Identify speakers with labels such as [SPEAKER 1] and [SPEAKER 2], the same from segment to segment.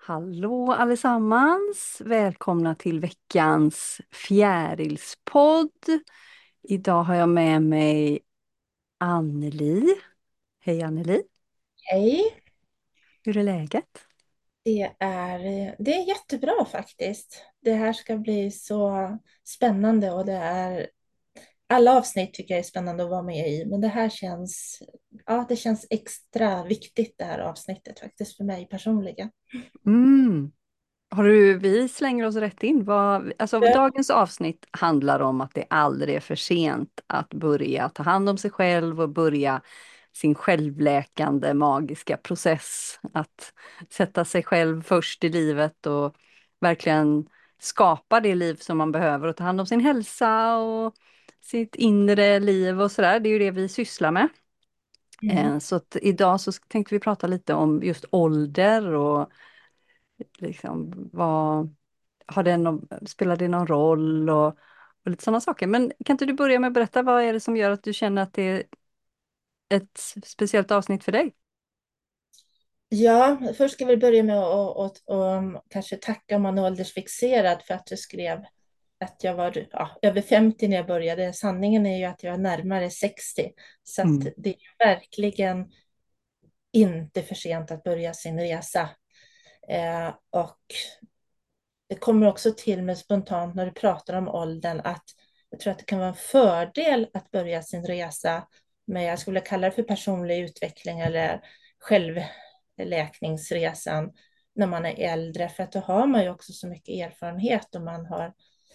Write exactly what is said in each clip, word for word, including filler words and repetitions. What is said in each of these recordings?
[SPEAKER 1] Hallå allesammans! Välkomna till veckans fjärilspodd. Idag har jag med mig Anneli. Hej Anneli!
[SPEAKER 2] Hej,
[SPEAKER 1] Hur är läget?
[SPEAKER 2] det är, det är jättebra faktiskt. Det här ska bli så spännande och det är alla avsnitt tycker jag är spännande att vara med i, men det här känns, ja, det känns extra viktigt det här avsnittet faktiskt för mig personligen.
[SPEAKER 1] Mm. Har du, vi slänger oss rätt in. Vad, alltså,
[SPEAKER 2] Ja.
[SPEAKER 1] dagens avsnitt handlar om att det aldrig är för sent att börja ta hand om sig själv och börja sin självläkande magiska process. Att sätta sig själv först i livet och verkligen skapa det liv som man behöver och ta hand om sin hälsa och sitt inre liv och sådär. Det är ju det vi sysslar med.
[SPEAKER 2] Mm.
[SPEAKER 1] Eh, Så att idag så tänkte vi prata lite om just ålder och liksom vad har det någon, spelar det någon roll och, och lite sådana saker. Men kan inte du börja med att berätta vad är det som gör att du känner att det är ett speciellt avsnitt för dig?
[SPEAKER 2] Ja, först ska vi börja med att och, och, och kanske tacka om man är åldersfixerad för att du skrev att jag var ja, över femtio när jag började. Sanningen är ju att jag är närmare sextio. Så att
[SPEAKER 1] Mm.
[SPEAKER 2] det är verkligen inte för sent att börja sin resa. Eh, och det kommer också till mig spontant när du pratar om åldern att jag tror att det kan vara en fördel att börja sin resa med, jag skulle kalla det för personlig utveckling eller självläkningsresan när man är äldre. För att då har man ju också så mycket erfarenhet och man har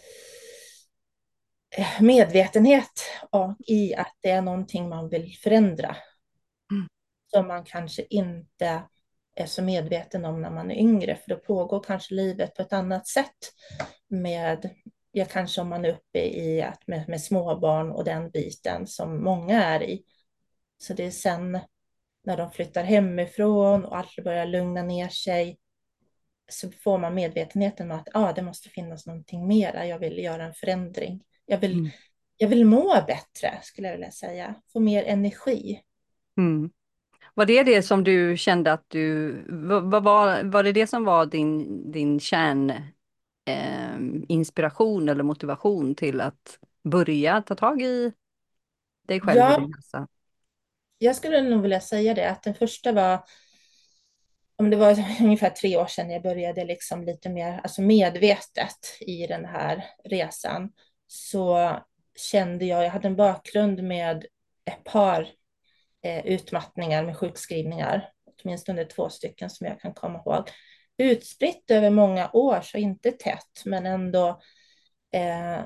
[SPEAKER 2] eh, medvetenhet i att det är någonting man vill förändra.
[SPEAKER 1] Mm.
[SPEAKER 2] Som man kanske inte är så medveten om när man är yngre, för då pågår kanske livet på ett annat sätt med, ja, kanske om man är uppe i att med, med småbarn och den biten som många är i. Så det är sen när de flyttar hemifrån och allt börjar lugna ner sig så får man medvetenheten om att ah, det måste finnas någonting mera. Jag vill göra en förändring. Jag vill,
[SPEAKER 1] Mm.
[SPEAKER 2] jag vill må bättre, skulle jag vilja säga. Få mer energi.
[SPEAKER 1] Mm. Var det det som du kände att du, vad var, var det det som var din, din kärn, eh, inspiration eller motivation till att börja ta tag i dig själv och
[SPEAKER 2] Ja,
[SPEAKER 1] din hälsa?
[SPEAKER 2] jag skulle nog vilja säga det, att den första var, om det var ungefär tre år sedan jag började liksom lite mer alltså medvetet i den här resan, så kände jag, jag hade en bakgrund med ett par eh, utmattningar med sjukskrivningar, åtminstone två stycken som jag kan komma ihåg. Utspritt över många år, så inte tätt, men ändå eh,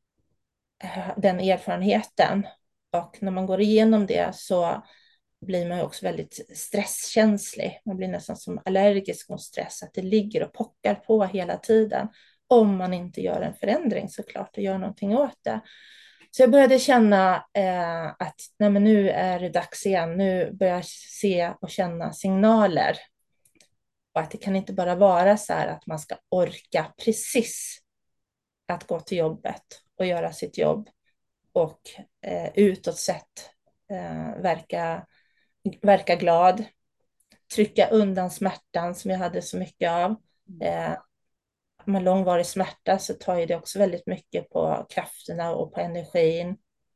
[SPEAKER 2] den erfarenheten. Och när man går igenom det så blir man ju också väldigt stresskänslig. Man blir nästan som allergisk mot stress, att det ligger och pockar på hela tiden. Om man inte gör en förändring såklart och gör någonting åt det. Så jag började känna eh, att nej, men nu är det dags igen. Nu börjar jag se och känna signaler. Och att det kan inte bara vara så här att man ska orka precis att gå till jobbet och göra sitt jobb och eh, utåt sett eh, verka, verka glad, trycka undan smärtan som jag hade så mycket av. Eh, med långvarig smärta så tar ju det också väldigt mycket på krafterna och på energin.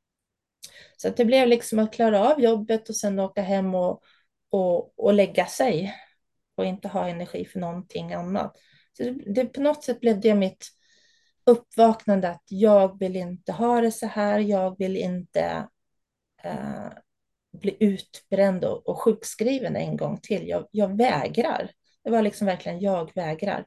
[SPEAKER 2] Så att det blev liksom att klara av jobbet och sen åka hem och, och, och lägga sig och inte ha energi för någonting annat. Så det, det, på något sätt blev det mitt uppvaknande att jag vill inte ha det så här. Jag vill inte eh, bli utbränd och, och sjukskriven en gång till. Jag, jag vägrar. Det var liksom verkligen jag vägrar.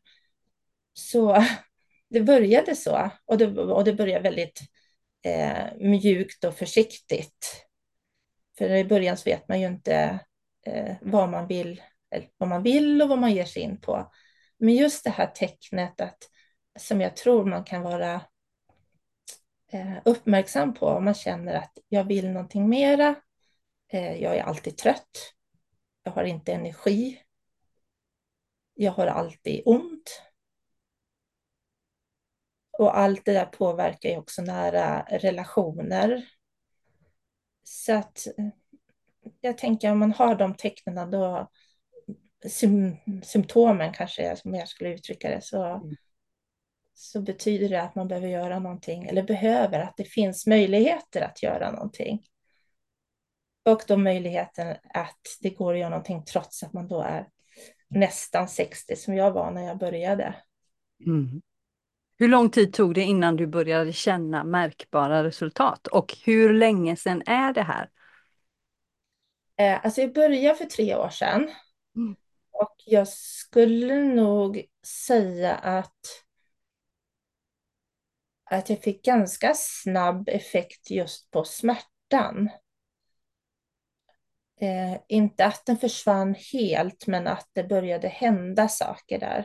[SPEAKER 2] Så det började så och det, och det började väldigt eh, mjukt och försiktigt. För i början så vet man ju inte eh, vad man vill, eller vad man vill och vad man ger sig in på. Men just det här tecknet att, som jag tror man kan vara eh, uppmärksam på om man känner att jag vill någonting mera. Eh, jag är alltid trött. Jag har inte energi. Jag har alltid ont. Och allt det där påverkar ju också nära relationer. Så att eh, jag tänker om man har de tecknen då, sym symptomen kanske är som jag skulle uttrycka det, så,
[SPEAKER 1] Mm.
[SPEAKER 2] så betyder det att man behöver göra någonting, eller behöver, att det finns möjligheter att göra någonting. Och då möjligheten att det går att göra någonting trots att man då är nästan sextio som jag var när jag började.
[SPEAKER 1] Mm. Hur lång tid tog det innan du började känna märkbara resultat? Och hur länge sedan är det här?
[SPEAKER 2] Eh, alltså jag började för tre år sedan
[SPEAKER 1] Mm.
[SPEAKER 2] och jag skulle nog säga att, att jag fick ganska snabb effekt just på smärtan. Eh, inte att den försvann helt, men att det började hända saker där.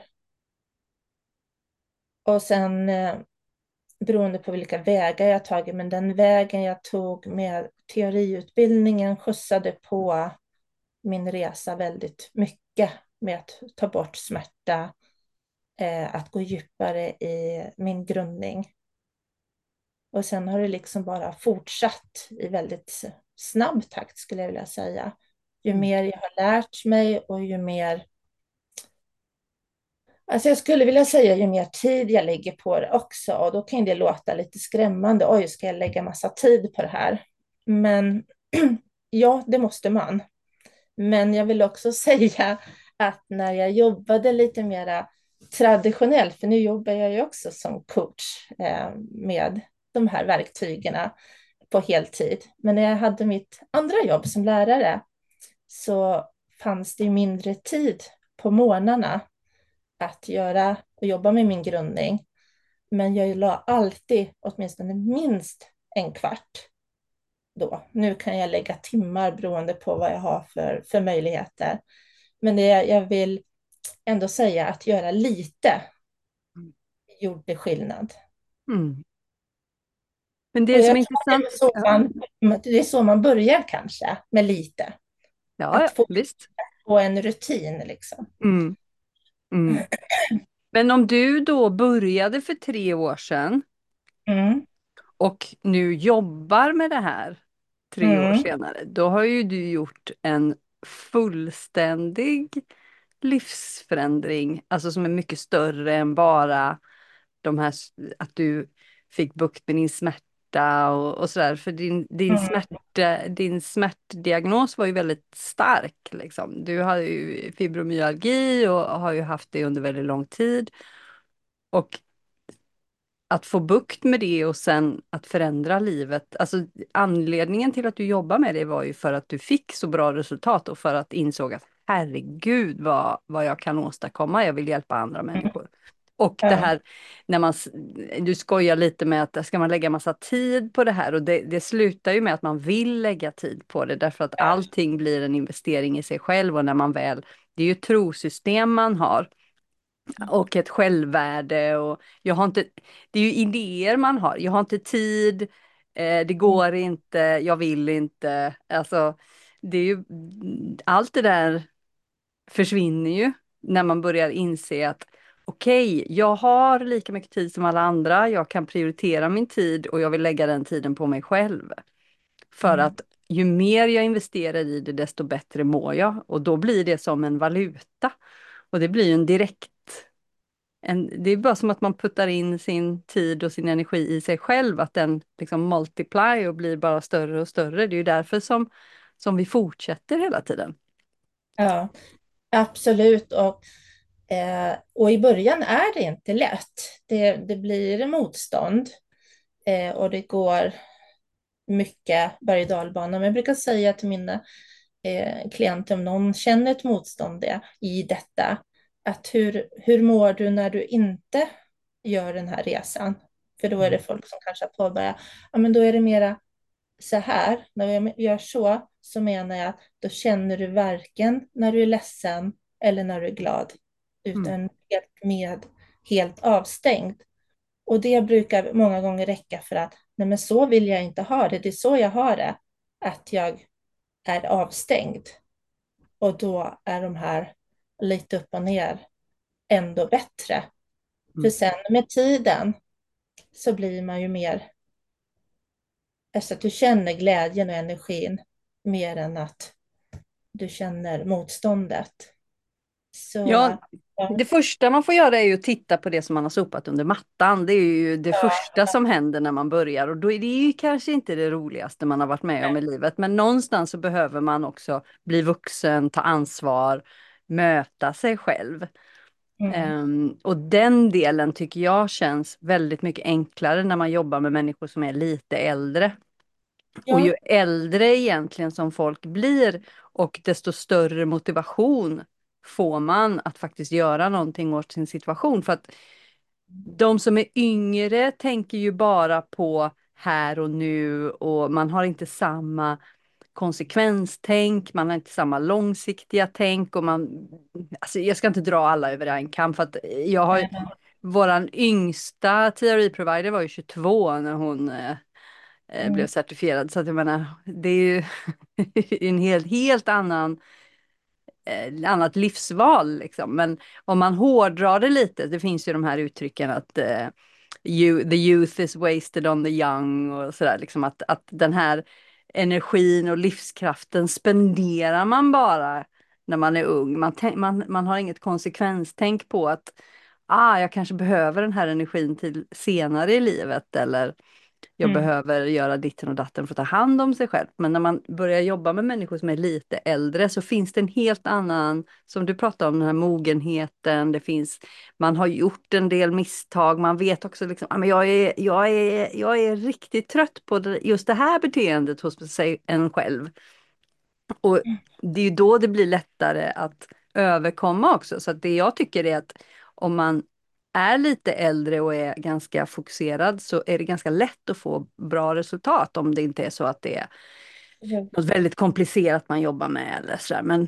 [SPEAKER 2] Och sen eh, beroende på vilka vägar jag tagit, men den vägen jag tog med teoriutbildningen skjutsade på min resa väldigt mycket med att ta bort smärta, eh, att gå djupare i min grundning. Och sen har det liksom bara fortsatt i väldigt snabb takt skulle jag vilja säga. Ju
[SPEAKER 1] Mm.
[SPEAKER 2] mer jag har lärt mig och ju mer, alltså jag skulle vilja säga ju mer tid jag lägger på det också. Och då kan det låta lite skrämmande. Oj, ska jag lägga massa tid på det här? Men ja, det måste man. Men jag vill också säga att när jag jobbade lite mera traditionellt, för nu jobbar jag ju också som coach eh, med de här verktygen på heltid. Men när jag hade mitt andra jobb som lärare så fanns det mindre tid på morgnarna att göra och jobba med min grundning. Men jag la alltid åtminstone minst en kvart då. Nu kan jag lägga timmar beroende på vad jag har för, för möjligheter. Men det, jag vill ändå säga att göra lite gjorde skillnad.
[SPEAKER 1] Mm. Men
[SPEAKER 2] Och
[SPEAKER 1] det som är
[SPEAKER 2] jag tror att det
[SPEAKER 1] intressant,
[SPEAKER 2] är så
[SPEAKER 1] ja,
[SPEAKER 2] man, det är så man börjar kanske, med lite.
[SPEAKER 1] ja,
[SPEAKER 2] Att
[SPEAKER 1] ja,
[SPEAKER 2] få,
[SPEAKER 1] visst.
[SPEAKER 2] få en rutin liksom.
[SPEAKER 1] Mm. Mm. Men om du då började för tre år sedan
[SPEAKER 2] Mm,
[SPEAKER 1] och nu jobbar med det här tre år
[SPEAKER 2] mm,
[SPEAKER 1] senare, då har ju du gjort en fullständig livsförändring, alltså som är mycket större än bara de här, s- att du fick bukt med din smärta och, och sådär. För din, din
[SPEAKER 2] mm,
[SPEAKER 1] smärta, din smärtdiagnos var ju väldigt stark liksom. Du har ju fibromyalgi och har ju haft det under väldigt lång tid. Och att få bukt med det och sen att förändra livet. Alltså anledningen till att du jobbar med det var ju för att du fick så bra resultat och för att insåg att herregud vad, vad jag kan åstadkomma. Jag vill hjälpa andra
[SPEAKER 2] mm.
[SPEAKER 1] människor. Och det
[SPEAKER 2] Ja,
[SPEAKER 1] här när man, s- du skojar lite med att ska man lägga massa tid på det här och det, det slutar ju med att man vill lägga tid på det därför att
[SPEAKER 2] ja,
[SPEAKER 1] allting blir en investering i sig själv och när man väl, det är ju ett trosystem man har och ett självvärde och jag har inte, det är ju idéer man har. Jag har inte tid, eh, det går inte, jag vill inte. Alltså, det är ju, allt det där försvinner ju när man börjar inse att okej, jag har lika mycket tid som alla andra, jag kan prioritera min tid och jag vill lägga den tiden på mig själv. För
[SPEAKER 2] mm,
[SPEAKER 1] att ju mer jag investerar i det, desto bättre mår jag och då blir det som en valuta. Och det blir ju en direkt en, det är bara som att man puttar in sin tid och sin energi i sig själv, att den liksom multiply och blir bara större och större. Det är ju därför som, som vi fortsätter hela tiden.
[SPEAKER 2] ja, absolut. Och, eh, och i början är det inte lätt. Det, det blir motstånd eh, och det går mycket berg och dalbana. Men jag brukar säga till mina eh, klienter, om någon känner ett motstånd det, i detta, att hur, hur mår du när du inte gör den här resan? För då är det
[SPEAKER 1] Mm.
[SPEAKER 2] folk som kanske har påbörjat, ja men då är det mera så här, när jag gör så, så menar jag att då känner du varken när du är ledsen eller när du är glad,
[SPEAKER 1] Mm.
[SPEAKER 2] utan helt med, helt avstängd. Och det brukar många gånger räcka för att, nej men så vill jag inte ha det, det är så jag har det, att jag är avstängd. Och då är de här lite upp och ner ändå bättre. För
[SPEAKER 1] Mm.
[SPEAKER 2] sen med tiden så blir man ju mer, alltså att du känner glädjen och energin mer än att du känner motståndet. Så
[SPEAKER 1] Ja,
[SPEAKER 2] ja,
[SPEAKER 1] det första man får göra är ju att titta på det som man har sopat under mattan. Det är ju det
[SPEAKER 2] ja,
[SPEAKER 1] första som händer när man börjar och då är det ju kanske inte det roligaste man har varit med om i livet. Men någonstans så behöver man också bli vuxen, ta ansvar, möta sig själv.
[SPEAKER 2] mm,
[SPEAKER 1] Ehm, och den delen tycker jag känns väldigt mycket enklare när man jobbar med människor som är lite äldre. Och ju
[SPEAKER 2] ja,
[SPEAKER 1] äldre egentligen som folk blir och desto större motivation får man att faktiskt göra någonting åt sin situation. För att de som är yngre tänker ju bara på här och nu och man har inte samma konsekvenstänk, man har inte samma långsiktiga tänk och man, alltså jag ska inte dra alla över en kam för att jag har,
[SPEAKER 2] nej,
[SPEAKER 1] våran yngsta teoriprovider var ju tjugotvå när hon eh, eh, blev
[SPEAKER 2] mm,
[SPEAKER 1] certifierad. Så att jag menar, det är ju en helt, helt annan, eh, annat livsval liksom. Men om man hårdrar det lite, det finns ju de här uttrycken att eh, you, the youth is wasted on the young och sådär, liksom att, att den här energin och livskraften spenderar man bara när man är ung. Man, tän- man, man har inget konsekvenstänk på att ah, jag kanske behöver den här energin till senare i livet eller jag
[SPEAKER 2] mm,
[SPEAKER 1] behöver göra ditten och datten för att ta hand om sig själv. Men när man börjar jobba med människor som är lite äldre så finns det en helt annan, som du pratar om, den här mogenheten. Det finns, man har gjort en del misstag. Man vet också liksom, ah, men jag är, jag är, jag är riktigt trött på det, just det här beteendet hos sig en själv. Och det är ju då det blir lättare att överkomma också. Så att det jag tycker är att om man är lite äldre och är ganska fokuserad så är det ganska lätt att få bra resultat om det inte är så att det är
[SPEAKER 2] mm.
[SPEAKER 1] något väldigt komplicerat man jobbar med eller sådär. Men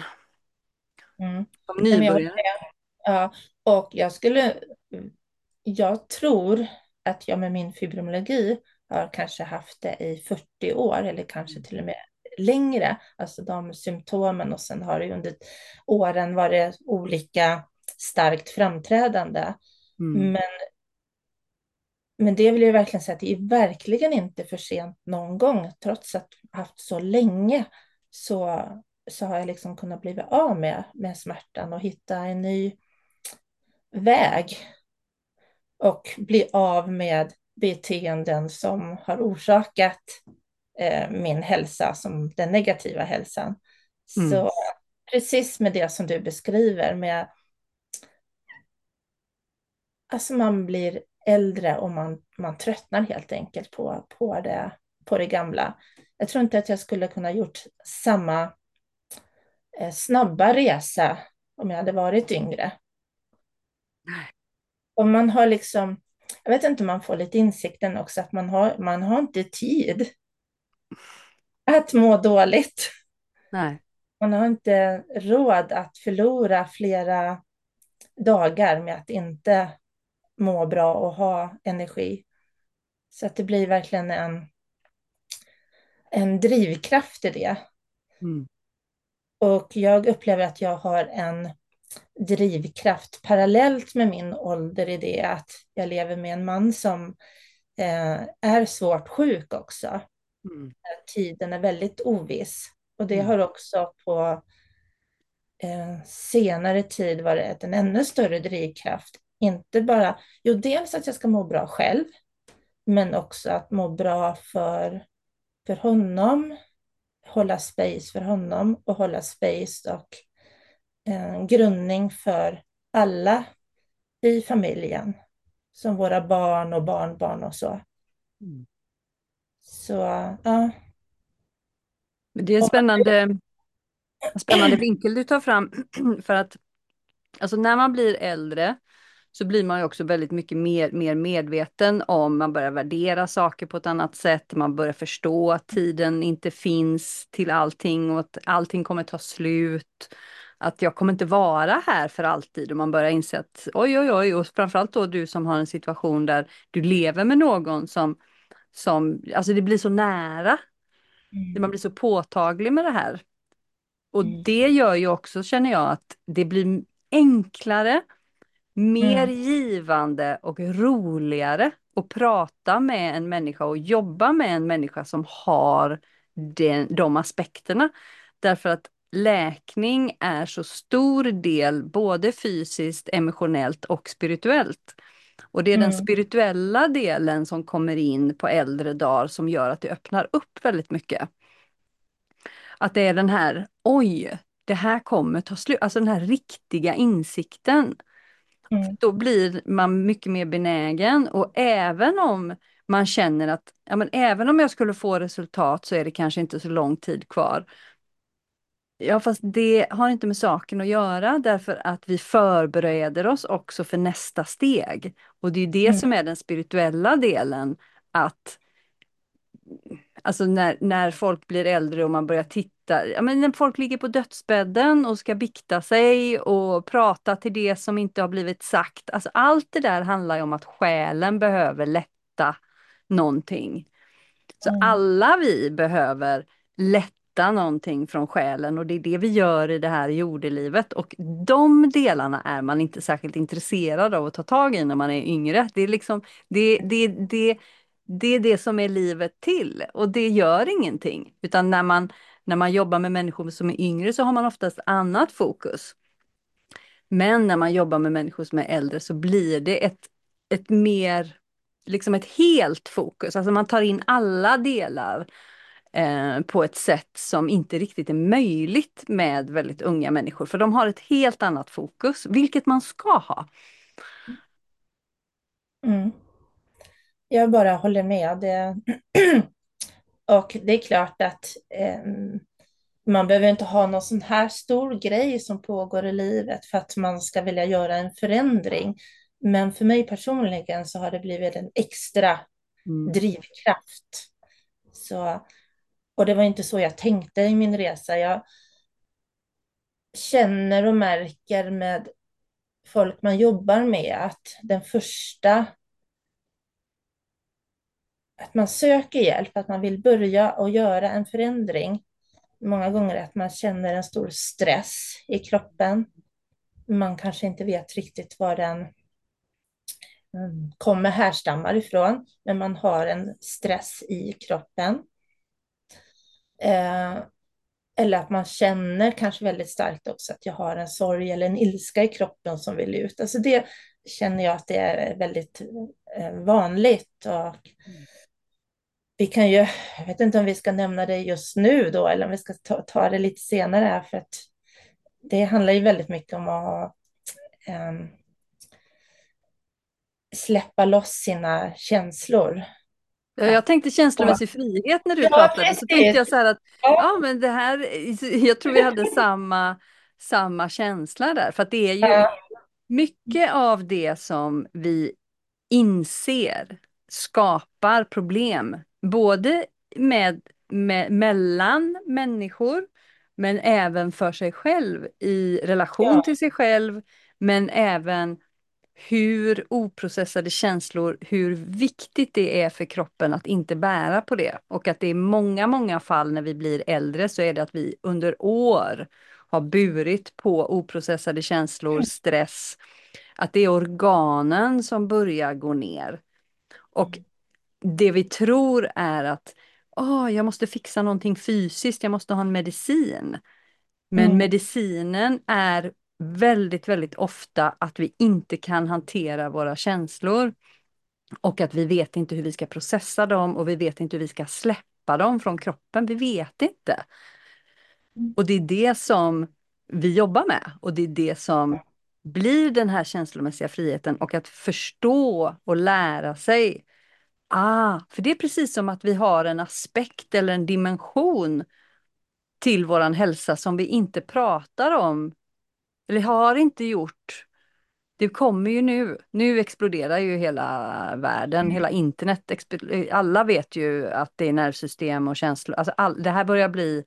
[SPEAKER 2] Mm.
[SPEAKER 1] som
[SPEAKER 2] Nej, men jag håller
[SPEAKER 1] nybörjare.
[SPEAKER 2] med. Ja, och jag skulle, jag tror att jag med min fibromyalgi har kanske haft det i fyrtio år eller kanske till och med längre, alltså de symptomen och sen har det under åren varit olika starkt framträdande.
[SPEAKER 1] Mm.
[SPEAKER 2] Men, men det vill jag verkligen säga att det är verkligen inte för sent någon gång, trots att jag haft så länge så, så har jag liksom kunnat bli av med, med smärtan och hitta en ny väg och bli av med beteenden som har orsakat eh, min hälsa, som den negativa hälsan.
[SPEAKER 1] Mm.
[SPEAKER 2] Så precis med det som du beskriver, med alltså man blir äldre och man, man tröttnar helt enkelt på, på, det, på det gamla. Jag tror inte att jag skulle kunna gjort samma eh, snabba resa om jag hade varit yngre. Och man har liksom, jag vet inte om man får lite insikten också, att man har, man har inte tid att må dåligt.
[SPEAKER 1] Nej.
[SPEAKER 2] Man har inte råd att förlora flera dagar med att inte må bra och ha energi. Så att det blir verkligen en, en drivkraft i det.
[SPEAKER 1] Mm.
[SPEAKER 2] Och jag upplever att jag har en drivkraft parallellt med min ålder i det att jag lever med en man som eh, är svårt sjuk också.
[SPEAKER 1] Mm.
[SPEAKER 2] Tiden är väldigt oviss. Och det
[SPEAKER 1] Mm.
[SPEAKER 2] har också på eh, senare tid varit en ännu större drivkraft. Inte bara, jo dels att jag ska må bra själv, men också att må bra för, för honom, hålla space för honom och hålla space och eh, grundning för alla i familjen, som våra barn och barnbarn och så.
[SPEAKER 1] Mm.
[SPEAKER 2] Så ja.
[SPEAKER 1] Men det är en spännande, spännande vinkel du tar fram för att alltså när man blir äldre så blir man ju också väldigt mycket mer, mer medveten om, man börjar värdera saker på ett annat sätt, man börjar förstå att tiden inte finns till allting och att allting kommer ta slut. Att jag kommer inte vara här för alltid och man börjar inse att oj oj oj, och framförallt då du som har en situation där du lever med någon som, som alltså det blir så nära, man
[SPEAKER 2] Mm.
[SPEAKER 1] blir så påtaglig med det här. Och det gör ju också, känner jag, att det blir enklare, mer
[SPEAKER 2] Mm.
[SPEAKER 1] givande och roligare att prata med en människa och jobba med en människa som har den, de aspekterna. Därför att läkning är så stor del både fysiskt, emotionellt och spirituellt. Och det är den
[SPEAKER 2] Mm,
[SPEAKER 1] spirituella delen som kommer in på äldre dagar som gör att det öppnar upp väldigt mycket. Att det är den här, oj, det här kommer ta slut, alltså den här riktiga insikten.
[SPEAKER 2] mm,
[SPEAKER 1] Då blir man mycket mer benägen, och även om man känner att, ja men även om jag skulle få resultat så är det kanske inte så lång tid kvar. Ja, fast det har inte med saken att göra, därför att vi förbereder oss också för nästa steg. Och det är det
[SPEAKER 2] mm,
[SPEAKER 1] som är den spirituella delen, att alltså när, när folk blir äldre och man börjar titta, ja men när folk ligger på dödsbädden och ska bikta sig och prata till det som inte har blivit sagt. Alltså allt det där handlar ju om att själen behöver lätta någonting. Så
[SPEAKER 2] mm,
[SPEAKER 1] alla vi behöver lätta någonting från själen, och det är det vi gör i det här jordelivet. Och de delarna är man inte särskilt intresserad av att ta tag i när man är yngre. Det är liksom, det, det, det, det är det som är livet till, och det gör ingenting. Utan när man, när man jobbar med människor som är yngre så har man oftast annat fokus. Men när man jobbar med människor som är äldre så blir det ett, ett mer, liksom ett helt fokus. Alltså man tar in alla delar eh, på ett sätt som inte riktigt är möjligt med väldigt unga människor. För de har ett helt annat fokus, vilket man ska ha.
[SPEAKER 2] mm. Jag bara håller med. Det, och det är klart att eh, man behöver inte ha någon sån här stor grej som pågår i livet för att man ska vilja göra en förändring. Men för mig personligen så har det blivit en extra
[SPEAKER 1] Mm.
[SPEAKER 2] drivkraft. Så, och det var inte så jag tänkte i min resa. Jag känner och märker med folk man jobbar med att den första, att man söker hjälp, att man vill börja och göra en förändring. Många gånger att man känner en stor stress i kroppen. Man kanske inte vet riktigt var den mm, kommer härstammar ifrån, men man har en stress i kroppen. Eh, eller att man känner kanske väldigt starkt också att jag har en sorg eller en ilska i kroppen som vill ut. Alltså det känner jag att det är väldigt eh, vanligt. Och vi kan ju, jag vet inte om vi ska nämna det just nu då, eller om vi ska ta, ta det lite senare här, för att det handlar ju väldigt mycket om att um, släppa loss sina känslor.
[SPEAKER 1] Ja,
[SPEAKER 2] Att,
[SPEAKER 1] jag tänkte
[SPEAKER 2] och,
[SPEAKER 1] känslomässig frihet när du
[SPEAKER 2] ja,
[SPEAKER 1] pratade, så tänkte
[SPEAKER 2] precis.
[SPEAKER 1] jag så här att,
[SPEAKER 2] Ja,
[SPEAKER 1] ja men det här, jag tror vi hade samma, samma känsla där, för att det är ju
[SPEAKER 2] ja,
[SPEAKER 1] mycket av det som vi inser skapar problem, både med, med, mellan människor, men även för sig själv i relation
[SPEAKER 2] ja,
[SPEAKER 1] till sig själv, men även hur oprocessade känslor, hur viktigt det är för kroppen att inte bära på det. Och att det är många, många fall när vi blir äldre så är det att vi under år har burit på oprocessade känslor, stress, att det är organen som börjar gå ner. Och det vi tror är att åh, jag måste fixa någonting fysiskt, jag måste ha en medicin. Men
[SPEAKER 2] mm,
[SPEAKER 1] medicinen är väldigt, väldigt ofta att vi inte kan hantera våra känslor. Och att vi vet inte hur vi ska processa dem, och vi vet inte hur vi ska släppa dem från kroppen. Vi vet inte. Och det är det som vi jobbar med. Och det är det som blir den här känslomässiga friheten, och att förstå och lära sig. Ah, för det är precis som att vi har en aspekt eller en dimension till våran hälsa som vi inte pratar om, eller har inte gjort. Det kommer ju nu. Nu exploderar ju hela världen, hela internet. expl- Alla vet ju att det är nervsystem och känslor. Alltså all, det här börjar bli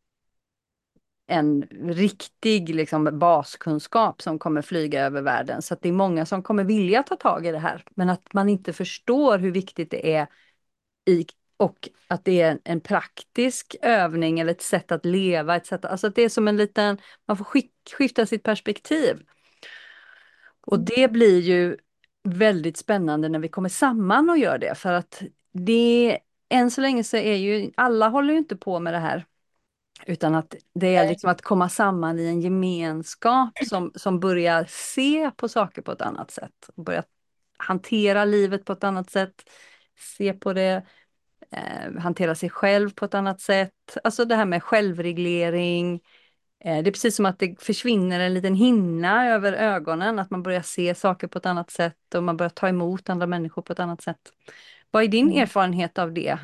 [SPEAKER 1] en riktig liksom, baskunskap som kommer flyga över världen. Så att det är många som kommer vilja ta tag i det här. Men att man inte förstår hur viktigt det är i, och att det är en, en praktisk övning eller ett sätt att leva. Ett sätt, alltså att det är som en liten, man får skick, skifta sitt perspektiv. Och det blir ju väldigt spännande när vi kommer samman och gör det. För att det, än så länge så är ju, alla håller ju inte på med det här. Utan att det är liksom att komma samman i en gemenskap som, som börjar se på saker på ett annat sätt. Börja hantera livet på ett annat sätt. Se på det, eh, hantera sig själv på ett annat sätt. Alltså det här med självreglering. Eh, det är precis som att det försvinner en liten hinna över ögonen. Att man börjar se saker på ett annat sätt och man börjar ta emot andra människor på ett annat sätt. Vad är din
[SPEAKER 2] Mm.
[SPEAKER 1] erfarenhet av det?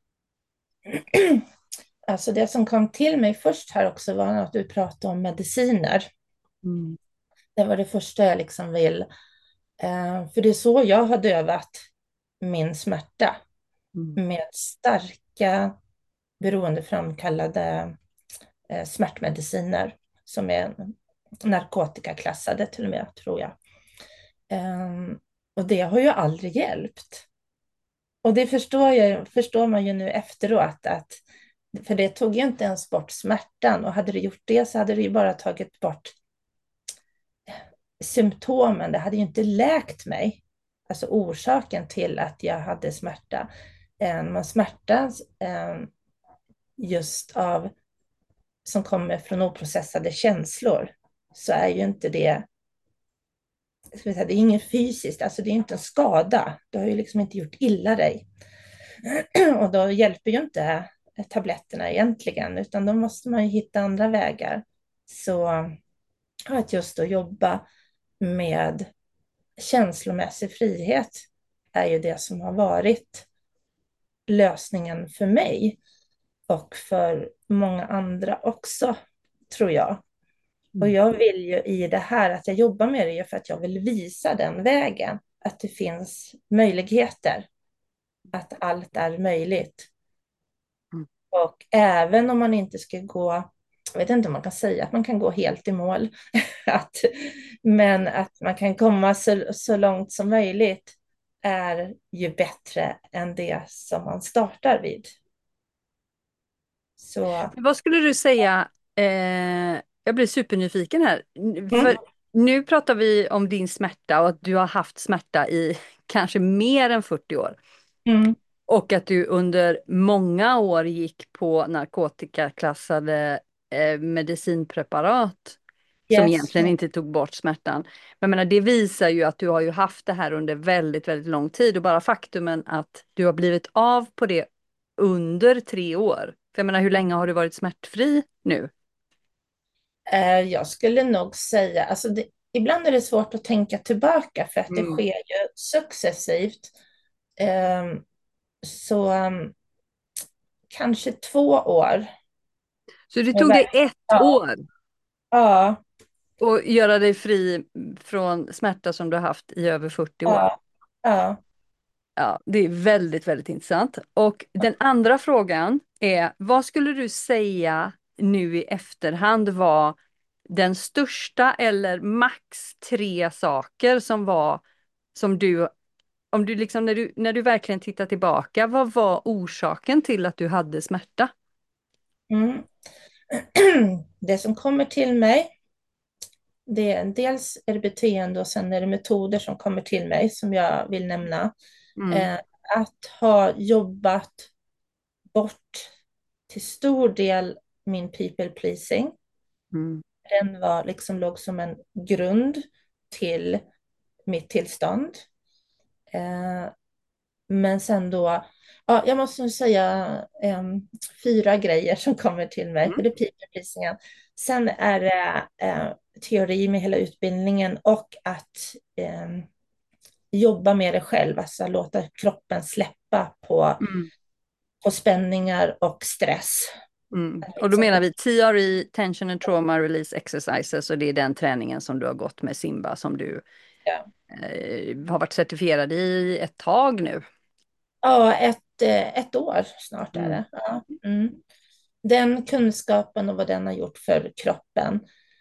[SPEAKER 2] Alltså det som kom till mig först här också var att du pratade om mediciner.
[SPEAKER 1] Mm.
[SPEAKER 2] Det var det första jag liksom vill. Eh, för det är så jag har dövat min smärta.
[SPEAKER 1] Mm.
[SPEAKER 2] Med starka beroendeframkallade eh, smärtmediciner som är narkotikaklassade till och med, tror jag. Um, och det har ju aldrig hjälpt. Och det förstår, jag, förstår man ju nu efteråt, att, för det tog ju inte ens bort smärtan, och hade det gjort det så hade det ju bara tagit bort symptomen. Det hade ju inte läkt mig, alltså orsaken till att jag hade smärta. Um, man smärtas um, just av, som kommer från oprocessade känslor, så är ju inte det, ska vi säga, det är inget fysiskt, alltså det är inte en skada. Du har ju liksom inte gjort illa dig. Och då hjälper ju inte tabletterna egentligen, utan då måste man ju hitta andra vägar. Så att just att jobba med känslomässig frihet är ju det som har varit lösningen för mig och för många andra också, tror jag. Och
[SPEAKER 1] Mm.
[SPEAKER 2] jag vill ju i det här att jag jobbar med det för att jag vill visa den vägen, att det finns möjligheter, att allt är möjligt.
[SPEAKER 1] Mm.
[SPEAKER 2] Och även om man inte ska gå, jag vet inte om man kan säga att man kan gå helt i mål, att, men att man kan komma så, så långt som möjligt är ju bättre än det som man startar vid. Så,
[SPEAKER 1] Vad skulle du säga, eh, jag blir supernyfiken här, för
[SPEAKER 2] mm,
[SPEAKER 1] nu pratar vi om din smärta och att du har haft smärta i kanske mer än fyrtio år.
[SPEAKER 2] mm,
[SPEAKER 1] Och att du under många år gick på narkotikaklassade eh, medicinpreparat som
[SPEAKER 2] yes.
[SPEAKER 1] egentligen inte tog bort smärtan. Men jag menar, det visar ju att du har ju haft det här under väldigt, väldigt lång tid och bara faktumen att du har blivit av på det under tre år. För jag menar, hur länge har du varit smärtfri nu?
[SPEAKER 2] Eh, Jag skulle nog säga, alltså det, ibland är det svårt att tänka tillbaka för att det
[SPEAKER 1] Mm.
[SPEAKER 2] sker ju successivt. Ehm, Så um, kanske två år.
[SPEAKER 1] Så det
[SPEAKER 2] Med
[SPEAKER 1] tog dig
[SPEAKER 2] verk-
[SPEAKER 1] ett
[SPEAKER 2] Ja,
[SPEAKER 1] år
[SPEAKER 2] ja,
[SPEAKER 1] att göra dig fri från smärta som du har haft i över fyrtio år.
[SPEAKER 2] ja, ja.
[SPEAKER 1] Ja, det är väldigt, väldigt intressant. Och den andra frågan är, vad skulle du säga nu i efterhand var den största eller max tre saker som var, som du, om du liksom, när du, när du verkligen tittar tillbaka, vad var orsaken till att du hade smärta?
[SPEAKER 2] Mm. Det som kommer till mig, det är dels är det beteende och sen är det metoder som kommer till mig som jag vill nämna.
[SPEAKER 1] Mm,
[SPEAKER 2] Eh, att ha jobbat bort till stor del min people pleasing.
[SPEAKER 1] mm,
[SPEAKER 2] Den var liksom låg som en grund till mitt tillstånd. Eh, men sen då, ja, jag måste nog säga em, fyra grejer som kommer till mig.
[SPEAKER 1] mm,
[SPEAKER 2] För det är people pleasingen. Sen är det eh, teori med hela utbildningen och att em, jobba med det själv, alltså låta kroppen släppa på,
[SPEAKER 1] mm,
[SPEAKER 2] på spänningar och stress.
[SPEAKER 1] mm.
[SPEAKER 2] Att
[SPEAKER 1] Och då
[SPEAKER 2] liksom,
[SPEAKER 1] menar vi T R E, Tension and Trauma Release Exercises, och det är den träningen som du har gått med Simba som du
[SPEAKER 2] ja,
[SPEAKER 1] eh, har varit certifierad i ett tag nu.
[SPEAKER 2] ja, ett, eh, ett år snart är
[SPEAKER 1] Mm.
[SPEAKER 2] det. Ja. Mm. Den kunskapen och vad den har gjort för kroppen,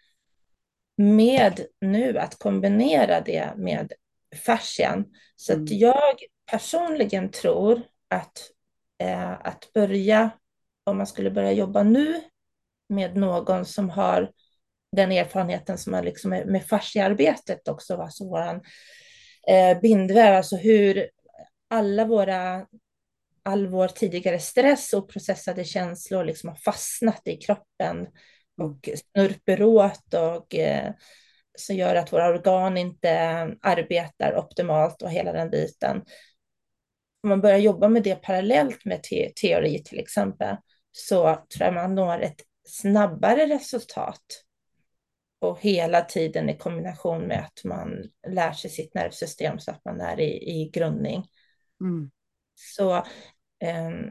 [SPEAKER 2] med nu att kombinera det med fascian. Så att
[SPEAKER 1] Mm.
[SPEAKER 2] jag personligen tror att, eh, att börja, om man skulle börja jobba nu med någon som har den erfarenheten som är liksom med, med fasciarbetet också, alltså våran eh, bindväv, alltså hur alla våra all vår tidigare stress och processade känslor liksom har fastnat i kroppen
[SPEAKER 1] Mm.
[SPEAKER 2] och snurper åt och eh, som gör att våra organ inte arbetar optimalt och hela den biten. Om man börjar jobba med det parallellt med te teori till exempel, så tror jag man når ett snabbare resultat. Och hela tiden i kombination med att man lär sig sitt nervsystem så att man är i, i grundning.
[SPEAKER 1] Mm.
[SPEAKER 2] Så um,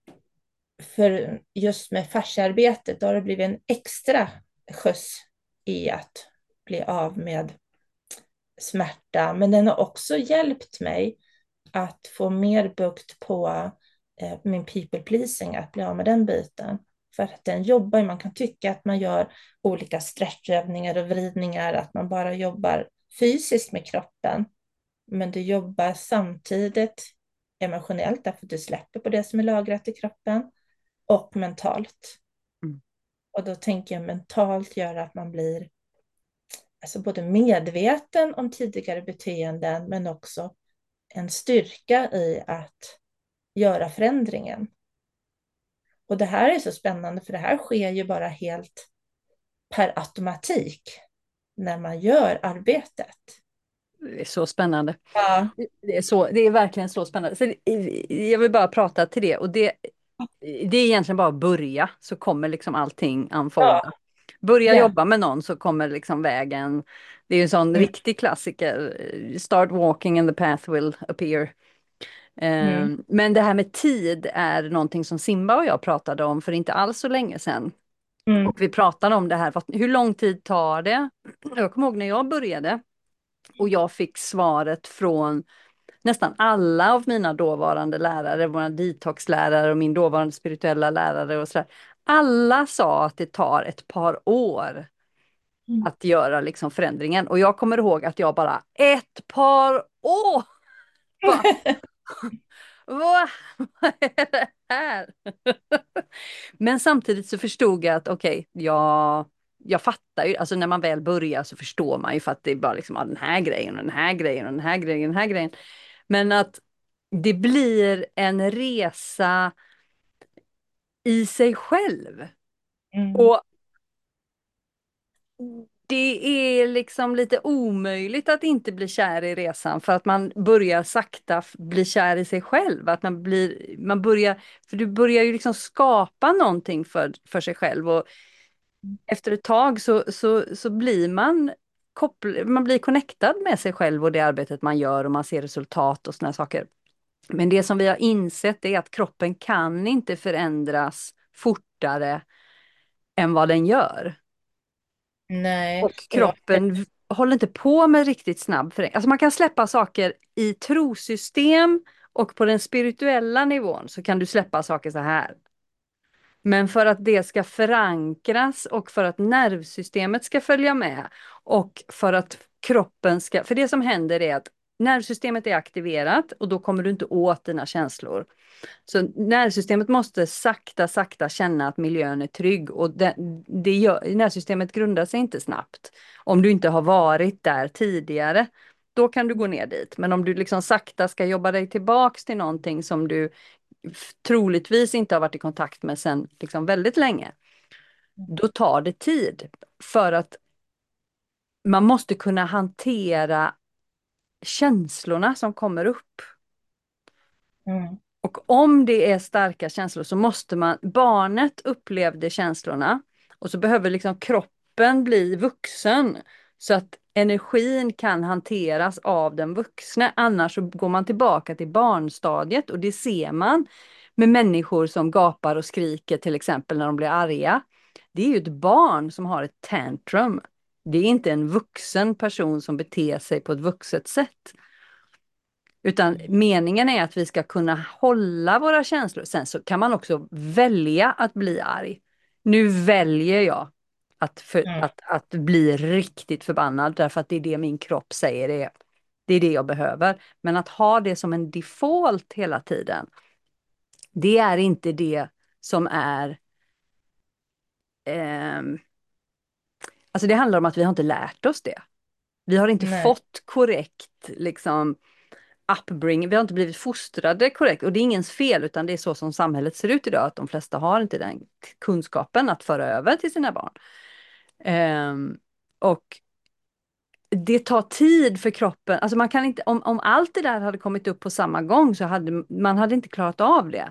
[SPEAKER 2] för just med fasciaarbetet, då har det blivit en extra skjuts i att bli av med smärta. Men den har också hjälpt mig att få mer bukt på eh, min people pleasing, att bli av med den biten. För att den jobbar, man kan tycka att man gör olika stretchövningar och vridningar, att man bara jobbar fysiskt med kroppen. Men du jobbar samtidigt emotionellt, därför att du släpper på det som är lagrat i kroppen, och mentalt.
[SPEAKER 1] Mm.
[SPEAKER 2] Och då tänker jag mentalt göra att man blir alltså både medveten om tidigare beteenden, men också en styrka i att göra förändringen. Och det här är så spännande, för det här sker ju bara helt per automatik när man gör arbetet.
[SPEAKER 1] Det är så spännande.
[SPEAKER 2] Ja,
[SPEAKER 1] Det är, så, det är verkligen så spännande. Så det- jag vill bara prata till det. Och det, det är egentligen bara att börja, så kommer liksom allting unfolda.
[SPEAKER 2] ja,
[SPEAKER 1] Börja
[SPEAKER 2] ja.
[SPEAKER 1] jobba med någon så kommer liksom vägen. Det är ju en sån
[SPEAKER 2] Mm,
[SPEAKER 1] riktig klassiker. Start walking and the path will appear.
[SPEAKER 2] mm,
[SPEAKER 1] Um, men det här med tid är någonting som Simba och jag pratade om för inte alls så länge sedan.
[SPEAKER 2] mm,
[SPEAKER 1] Och vi pratade om det här, vad- hur lång tid tar det? Jag kommer ihåg när jag började och jag fick svaret från nästan alla av mina dåvarande lärare, våra detoxlärare och min dåvarande spirituella lärare och sådär. Alla sa att det tar ett par år
[SPEAKER 2] mm.
[SPEAKER 1] att göra liksom förändringen. Och jag kommer ihåg att jag bara, ett par år! Bara, vad, vad är det här? Men samtidigt så förstod jag att okej, okay, jag, jag fattar ju, alltså när man väl börjar så förstår man ju för att det är bara liksom ja, den här grejen och den här grejen och den här grejen och den här grejen. Men att det blir en resa i sig själv.
[SPEAKER 2] Mm,
[SPEAKER 1] Och det är liksom lite omöjligt att inte bli kär i resan för att man börjar sakta f- bli kär i sig själv. Att man blir, man börjar, för du börjar ju liksom skapa någonting för, för sig själv och efter ett tag så, så, så blir man koppl- man blir connectad med sig själv och det arbetet man gör och man ser resultat och såna saker. Men det som vi har insett är att kroppen kan inte förändras fortare än vad den gör.
[SPEAKER 2] nej,
[SPEAKER 1] Och
[SPEAKER 2] och jag,
[SPEAKER 1] kroppen v- håller inte på med riktigt snabb förändring. Alltså man kan släppa saker i trosystem och på den spirituella nivån så kan du släppa saker så här. Men för att det ska förankras och för att nervsystemet ska följa med och för att kroppen ska... För det som händer är att nervsystemet är aktiverat och då kommer du inte åt dina känslor. Så nervsystemet måste sakta, sakta känna att miljön är trygg och det, det gör, nervsystemet grundar sig inte snabbt. Om du inte har varit där tidigare, då kan du gå ner dit. Men om du liksom sakta ska jobba dig tillbaks till någonting som du f- troligtvis inte har varit i kontakt med sedan liksom väldigt länge, då tar det tid. För att man måste kunna hantera känslorna som kommer upp.
[SPEAKER 2] mm,
[SPEAKER 1] Och om det är starka känslor så måste man, barnet upplevde känslorna och så behöver liksom kroppen bli vuxen så att energin kan hanteras av den vuxne. Annars så går man tillbaka till barnstadiet och det ser man med människor som gapar och skriker till exempel när de blir arga. Det är ju ett barn som har ett tantrum. Det är inte en vuxen person som beter sig på ett vuxet sätt. Utan meningen är att vi ska kunna hålla våra känslor. Sen så kan man också välja att bli arg. Nu väljer jag att, för,
[SPEAKER 2] mm,
[SPEAKER 1] att, att bli riktigt förbannad därför att det är det min kropp säger är, det är det jag behöver. Men att ha det som en default hela tiden, det är inte det som är... ehm, alltså det handlar om att vi har inte lärt oss det. Vi har inte
[SPEAKER 2] nej,
[SPEAKER 1] fått korrekt liksom upbringing, vi har inte blivit fostrade korrekt. Och det är ingens fel, utan det är så som samhället ser ut idag, att de flesta har inte den kunskapen att föra över till sina barn. Ehm, och det tar tid för kroppen. Alltså man kan inte, om, om allt det där hade kommit upp på samma gång så hade man hade inte klarat av det.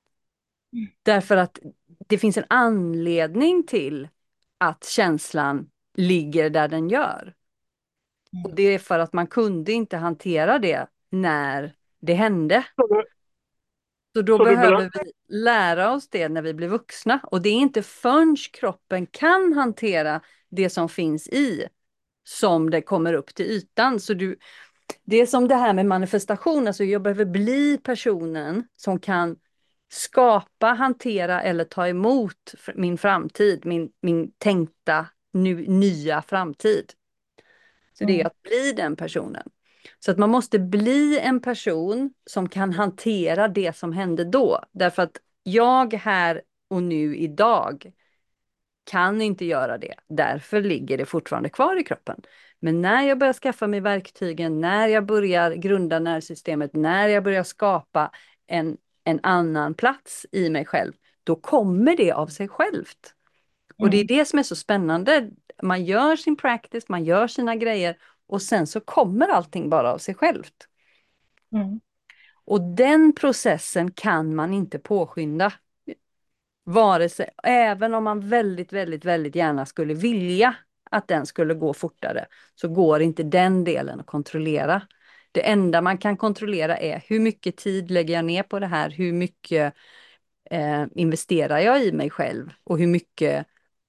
[SPEAKER 1] Därför att det finns en anledning till att känslan ligger där den gör. Och
[SPEAKER 2] Mm.
[SPEAKER 1] det är för att man kunde inte hantera det när det hände.
[SPEAKER 3] Så du,
[SPEAKER 1] Så då
[SPEAKER 3] så du
[SPEAKER 1] behöver
[SPEAKER 3] belö-
[SPEAKER 1] vi lära oss det när vi blir vuxna. Och det är inte förrän kroppen kan hantera det som finns i som det kommer upp till ytan. Så du, det är som det här med manifestation. Alltså jag behöver bli personen som kan skapa, hantera eller ta emot min framtid, min, min tänkta nu, nya framtid. Så det är
[SPEAKER 2] Mm.
[SPEAKER 1] att bli den personen. Så att man måste bli en person som kan hantera det som hände då. Därför att jag här och nu idag kan inte göra det. Därför ligger det fortfarande kvar i kroppen. Men när jag börjar skaffa mig verktygen, när jag börjar grunda nervsystemet, när jag börjar skapa en, en annan plats i mig själv, då kommer det av sig självt. Och det är
[SPEAKER 2] Mm.
[SPEAKER 1] det som är så spännande. Man gör sin practice, man gör sina grejer och sen så kommer allting bara av sig självt.
[SPEAKER 2] Mm.
[SPEAKER 1] Och den processen kan man inte påskynda. Vare sig, även om man väldigt, väldigt, väldigt gärna skulle vilja att den skulle gå fortare, så går inte den delen att kontrollera. Det enda man kan kontrollera är hur mycket tid lägger jag ner på det här, hur mycket eh, investerar jag i mig själv och hur mycket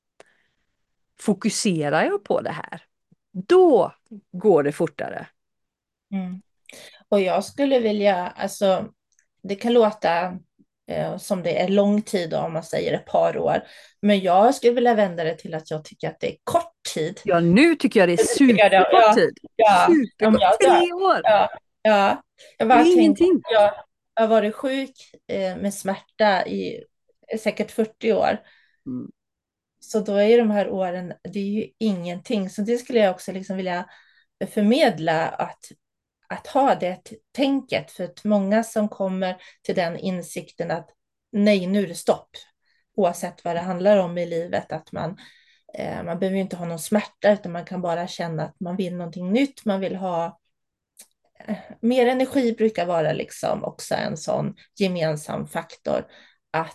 [SPEAKER 1] fokuserar jag på det här. Då går det fortare.
[SPEAKER 2] Mm. Och jag skulle vilja, alltså det kan låta eh, som det är lång tid om man säger ett par år, men jag skulle vilja vända det till att jag tycker att det är kort tid.
[SPEAKER 1] Ja, nu tycker jag det är
[SPEAKER 2] Jag tycker det,
[SPEAKER 1] superkort
[SPEAKER 2] ja,
[SPEAKER 1] tid.
[SPEAKER 2] ja, om
[SPEAKER 1] Superkort.
[SPEAKER 2] jag dör.
[SPEAKER 1] Tre år.
[SPEAKER 2] Ja, ja. Jag
[SPEAKER 1] Det
[SPEAKER 2] bara
[SPEAKER 1] är
[SPEAKER 2] tänker,
[SPEAKER 1] ingenting.
[SPEAKER 2] jag, jag har varit sjuk eh, med smärta i säkert fyrtio år.
[SPEAKER 1] Mm.
[SPEAKER 2] Så då är de här åren, det är ju ingenting. Så det skulle jag också liksom vilja förmedla, att, att ha det tänket. För att många som kommer till den insikten att nej, nu är det stopp. Oavsett vad det handlar om i livet. Att man, eh, man behöver ju inte ha någon smärta, utan man kan bara känna att man vill någonting nytt. Man vill ha eh, mer energi, brukar vara liksom också en sån gemensam faktor. Att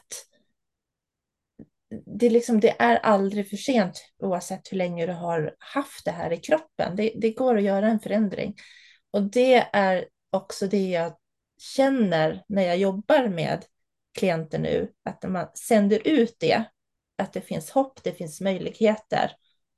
[SPEAKER 2] det, liksom, det är aldrig för sent, oavsett hur länge du har haft det här i kroppen. Det, det går att göra en förändring. Och det är också det jag känner när jag jobbar med klienter nu, att när man sänder ut det, att det finns hopp, det finns möjligheter,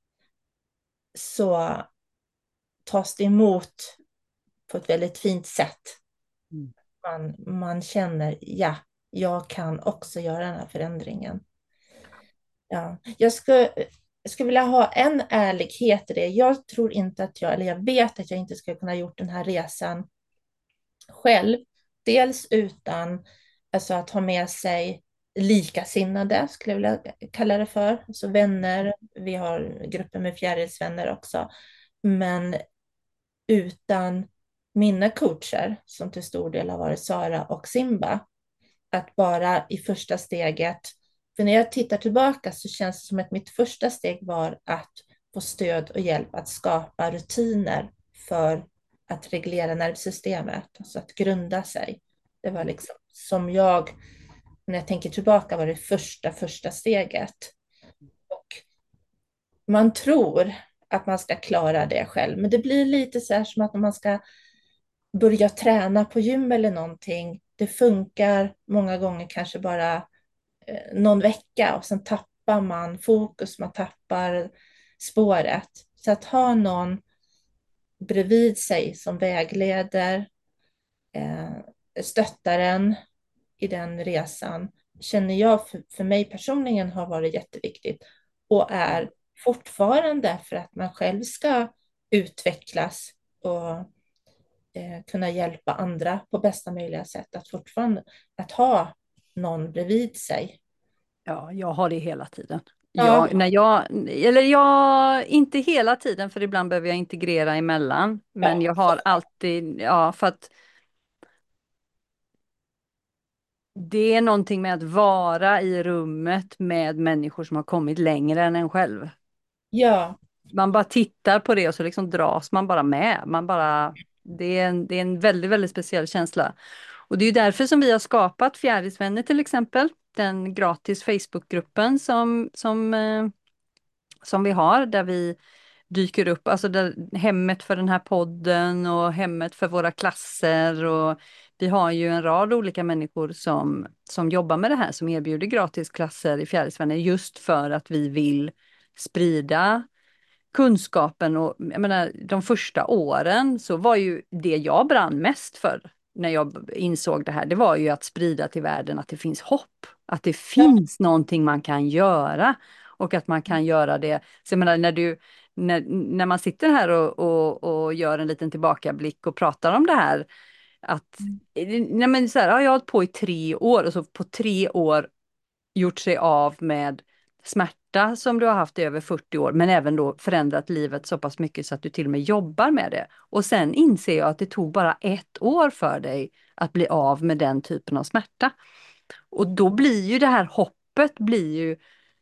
[SPEAKER 2] så tas det emot på ett väldigt fint sätt.
[SPEAKER 1] Mm.
[SPEAKER 2] Man, man känner, ja, jag kan också göra den här förändringen. Ja, jag skulle, jag skulle vilja ha en ärlighet i det. Jag tror inte att jag, eller jag vet att jag inte skulle kunna gjort den här resan själv. Dels utan alltså att ha med sig likasinnade, skulle jag vilja kalla det för. Alltså vänner, vi har grupper med fjärilsvänner också. Men utan mina coacher, som till stor del har varit Sara och Simba, att bara i första steget, för när jag tittar tillbaka så känns det som att mitt första steg var att få stöd och hjälp att skapa rutiner för att reglera nervsystemet, alltså att grunda sig. Det var liksom som jag, när jag tänker tillbaka, var det första, första steget. Och man tror att man ska klara det själv, men det blir lite så här som att när man ska börja träna på gym eller någonting, det funkar många gånger kanske bara eh, någon vecka och sen tappar man fokus, man tappar spåret. Så att ha någon bredvid sig som vägleder, eh, stöttar en i den resan, känner jag för, för mig personligen har varit jätteviktigt och är fortfarande, för att man själv ska utvecklas och eh, kunna hjälpa andra på bästa möjliga sätt, att fortfarande att ha någon bredvid sig.
[SPEAKER 1] Ja, jag har det hela tiden.
[SPEAKER 2] Ja,
[SPEAKER 1] Jag, när jag, eller jag, inte hela tiden, för ibland behöver jag integrera emellan. Men
[SPEAKER 2] ja,
[SPEAKER 1] jag har alltid, ja, för att Det är någonting med att vara i rummet med människor som har kommit längre än en själv.
[SPEAKER 2] Ja.
[SPEAKER 1] Man bara tittar på det och så liksom dras man bara med. Man bara, det är en, det är en väldigt, väldigt speciell känsla. Och det är ju därför som vi har skapat Fjärilsvänner till exempel. Den gratis Facebookgruppen som, som, eh, som vi har där vi dyker upp, alltså där, hemmet för den här podden och hemmet för våra klasser. Och vi har ju en rad olika människor som, som jobbar med det här, som erbjuder gratis klasser i Fjärilsvänner just för att vi vill sprida kunskapen. Och jag menar, de första åren så var ju det jag brann mest för när jag insåg det här, det var ju att sprida till världen att det finns hopp, att det
[SPEAKER 2] Ja.
[SPEAKER 1] finns någonting man kan göra och att man kan göra det. Så jag menar, när du, när, när man sitter här och, och, och gör en liten tillbakablick och pratar om det här, att nej men så här, ja, jag har hållit på i tre år och så på tre år gjort sig av med smärta som du har haft i över fyrtio år, men även då förändrat livet så pass mycket så att du till och med jobbar med det. Och sen inser jag att det tog bara ett år för dig att bli av med den typen av smärta. Och då blir ju det här hoppet blir ju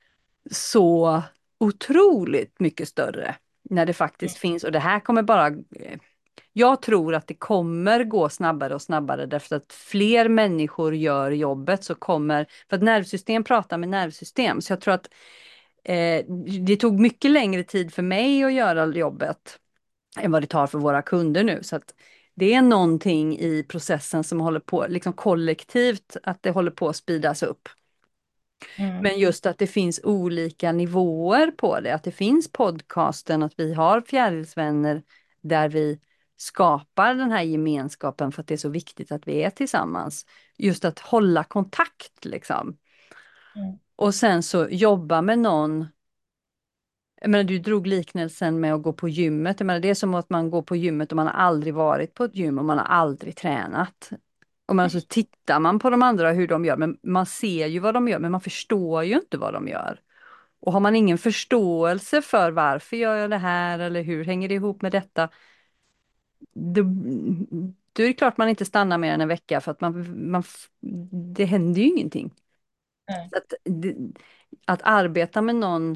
[SPEAKER 1] så otroligt mycket större när det faktiskt finns. Och det här kommer bara eh, jag tror att det kommer gå snabbare och snabbare därför att fler människor gör jobbet så kommer, för att nervsystem pratar med nervsystem, så jag tror att eh, det tog mycket längre tid för mig att göra jobbet än vad det tar för våra kunder nu. Så att det är någonting i processen som håller på, liksom kollektivt, att det håller på att speedas upp.
[SPEAKER 2] Mm.
[SPEAKER 1] Men just att det finns olika nivåer på det, att det finns podcasten, att vi har Fjärilsvänner där vi skapar den här gemenskapen för att det är så viktigt att vi är tillsammans. Just att hålla kontakt liksom.
[SPEAKER 2] Mm.
[SPEAKER 1] Och sen så jobba med någon. Jag menar, du drog liknelsen med att gå på gymmet. Jag menar, det är som att man går på gymmet och man har aldrig varit på ett gym och man har aldrig tränat. Och man, så tittar man på de andra hur de gör, men man ser ju vad de gör, men man förstår ju inte vad de gör. Och har man ingen förståelse för varför gör jag det här eller hur hänger det ihop med detta, då, då är det klart man inte stannar mer än en vecka för att man, man, det händer ju ingenting.
[SPEAKER 2] Mm.
[SPEAKER 1] Så att, det, att arbeta med någon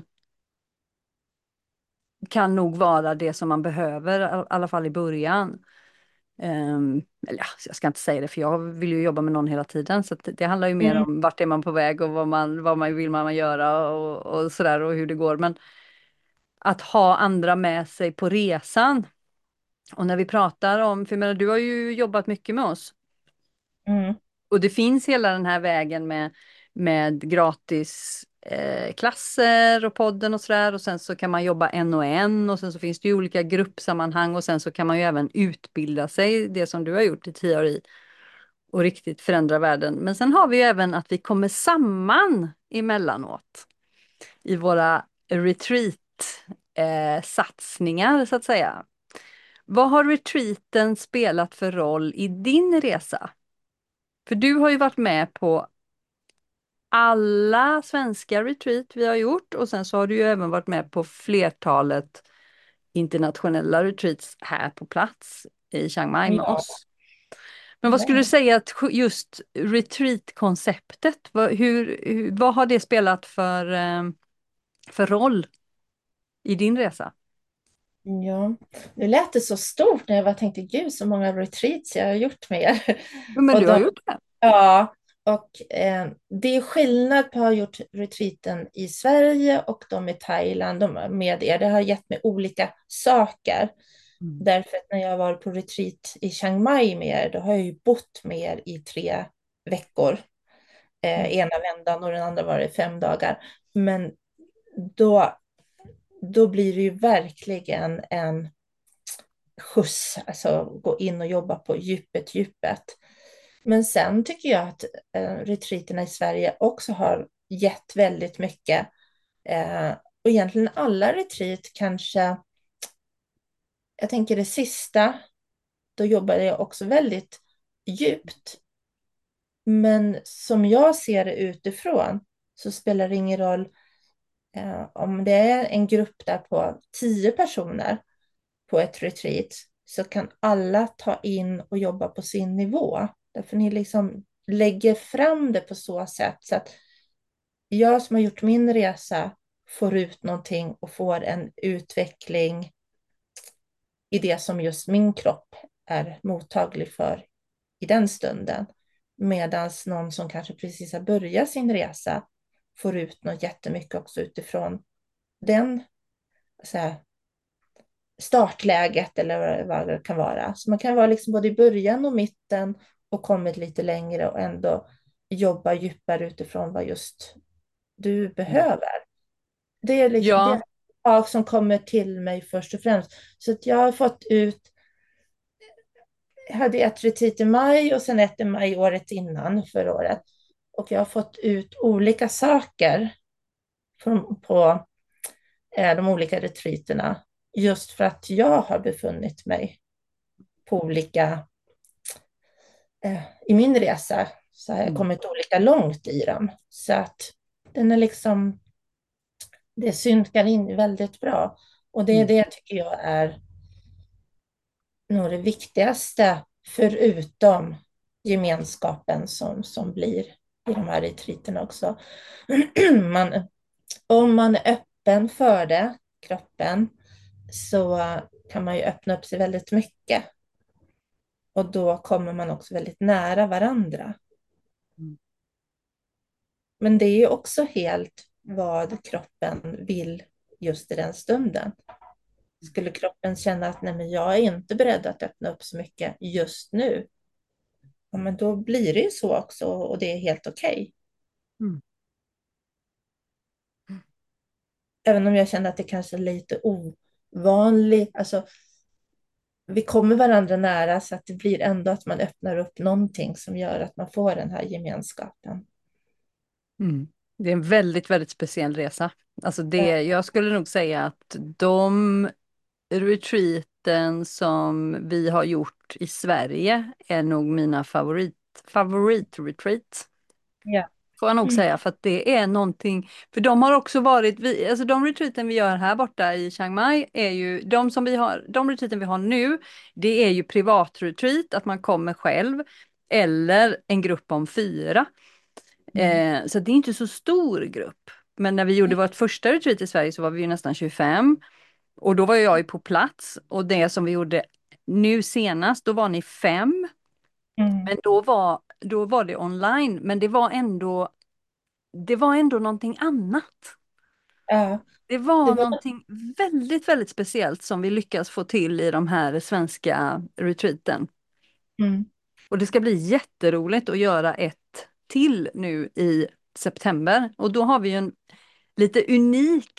[SPEAKER 1] kan nog vara det som man behöver, i alla fall i början. Um, eller ja, jag ska inte säga det för jag vill ju jobba med någon hela tiden så att det handlar ju mer
[SPEAKER 2] Mm.
[SPEAKER 1] om vart är man på väg och vad man, vad man vill man göra och, och sådär och hur det går. Men att ha andra med sig på resan. Och när vi pratar om, för jag menar, du har ju jobbat mycket med oss.
[SPEAKER 2] Mm.
[SPEAKER 1] Och det finns hela den här vägen med, med gratis eh, klasser och podden och sådär. Och sen så kan man jobba en och en och sen så finns det ju olika gruppsammanhang och sen så kan man ju även utbilda sig, det som du har gjort i tio år i och riktigt förändra världen. Men sen har vi ju även att vi kommer samman emellanåt i våra retreat eh, satsningar så att säga. Vad har retreaten spelat för roll i din resa? För du har ju varit med på alla svenska retreat vi har gjort och sen så har du ju även varit med på flertalet internationella retreats här på plats i Chiang Mai med
[SPEAKER 2] Ja.
[SPEAKER 1] oss. Men vad skulle du säga att just retreat-konceptet, vad, hur, hur, vad har det spelat för, eh, för roll i din resa?
[SPEAKER 2] Ja, nu lät det så stort när jag bara tänkte, gud så många retreats jag har gjort med er.
[SPEAKER 1] Jo, men
[SPEAKER 2] Och
[SPEAKER 1] du har
[SPEAKER 2] de,
[SPEAKER 1] gjort det.
[SPEAKER 2] ja, och eh, det är skillnad på att ha gjort retreaten i Sverige och de i Thailand de med er. Det har gett mig olika saker.
[SPEAKER 1] Mm.
[SPEAKER 2] Därför att när jag var på retreat i Chiang Mai med er, då har jag ju bott med er i tre veckor. Eh, ena vändan och den andra var det fem dagar. Men då, då blir det ju verkligen en skjuts, alltså gå in och jobba på djupet, djupet. Men sen tycker jag att eh, retreaterna i Sverige också har gett väldigt mycket. Eh, och egentligen alla retreat kanske, jag tänker det sista, då jobbade jag också väldigt djupt. Men som jag ser det utifrån så spelar det ingen roll eh, om det är en grupp där på tio personer på ett retreat så kan alla ta in och jobba på sin nivå. Därför ni liksom lägger fram det på så sätt så att jag som har gjort min resa får ut någonting och får en utveckling i det som just min kropp är mottaglig för i den stunden. Medan någon som kanske precis har börjat sin resa får ut något jättemycket också utifrån den så här, startläget eller vad det kan vara. Så man kan vara liksom både i början och mitten och kommit lite längre och ändå jobba djupare utifrån vad just du behöver. Det är liksom det
[SPEAKER 1] Ja,
[SPEAKER 2] är som kommer till mig först och främst. Så att jag har fått ut, jag hade ett retreat i maj och sen ett i maj året innan, förra året. Och jag har fått ut olika saker från, på eh, de olika retreaterna. Just för att jag har befunnit mig på olika, eh, i min resa så har jag
[SPEAKER 1] mm,
[SPEAKER 2] kommit olika långt i dem. Så att den är liksom, det synkar in väldigt bra. Och det är
[SPEAKER 1] mm,
[SPEAKER 2] det tycker jag är nog det viktigaste, förutom gemenskapen som, som blir i de här retreaterna också. Man, om man är öppen för det, kroppen, så kan man ju öppna upp sig väldigt mycket. Och då kommer man också väldigt nära varandra.
[SPEAKER 1] mm,
[SPEAKER 2] Men det är ju också helt vad kroppen vill just i den stunden. Skulle kroppen känna att nej, men jag är inte beredd att öppna upp så mycket just nu, ja, men då blir det ju så också och det är helt okej.
[SPEAKER 1] mm.
[SPEAKER 2] Även om jag känner att det kanske är lite ovanligt, alltså vi kommer varandra nära så att det blir ändå att man öppnar upp någonting som gör att man får den här gemenskapen.
[SPEAKER 1] Mm. Det är en väldigt, väldigt speciell resa. Alltså det,
[SPEAKER 2] Ja,
[SPEAKER 1] jag skulle nog säga att de retreaten som vi har gjort i Sverige är nog mina favorit, favoritretreat.
[SPEAKER 2] ja,
[SPEAKER 1] Får jag nog
[SPEAKER 2] mm,
[SPEAKER 1] säga, för att det är någonting, för de har också varit, vi, alltså de retreaten vi gör här borta i Chiang Mai är ju, de som vi har, de retreaten vi har nu, det är ju privatretreat, att man kommer själv, eller en grupp om fyra.
[SPEAKER 2] mm,
[SPEAKER 1] Eh, så det är inte så stor grupp. Men när vi gjorde vårt första retreat i Sverige så var vi ju nästan tjugofem. Och då var jag ju på plats. Och det som vi gjorde nu senast, då var ni fem.
[SPEAKER 2] mm,
[SPEAKER 1] Men då var, då var det online. Men det var ändå, det var ändå någonting annat.
[SPEAKER 2] ja,
[SPEAKER 1] Det
[SPEAKER 2] det
[SPEAKER 1] var
[SPEAKER 2] var,
[SPEAKER 1] någonting väldigt, väldigt speciellt som vi lyckas få till i de här svenska retreaten.
[SPEAKER 2] mm,
[SPEAKER 1] Och det ska bli jätteroligt att göra ett till nu i september. Och då har vi ju en lite unik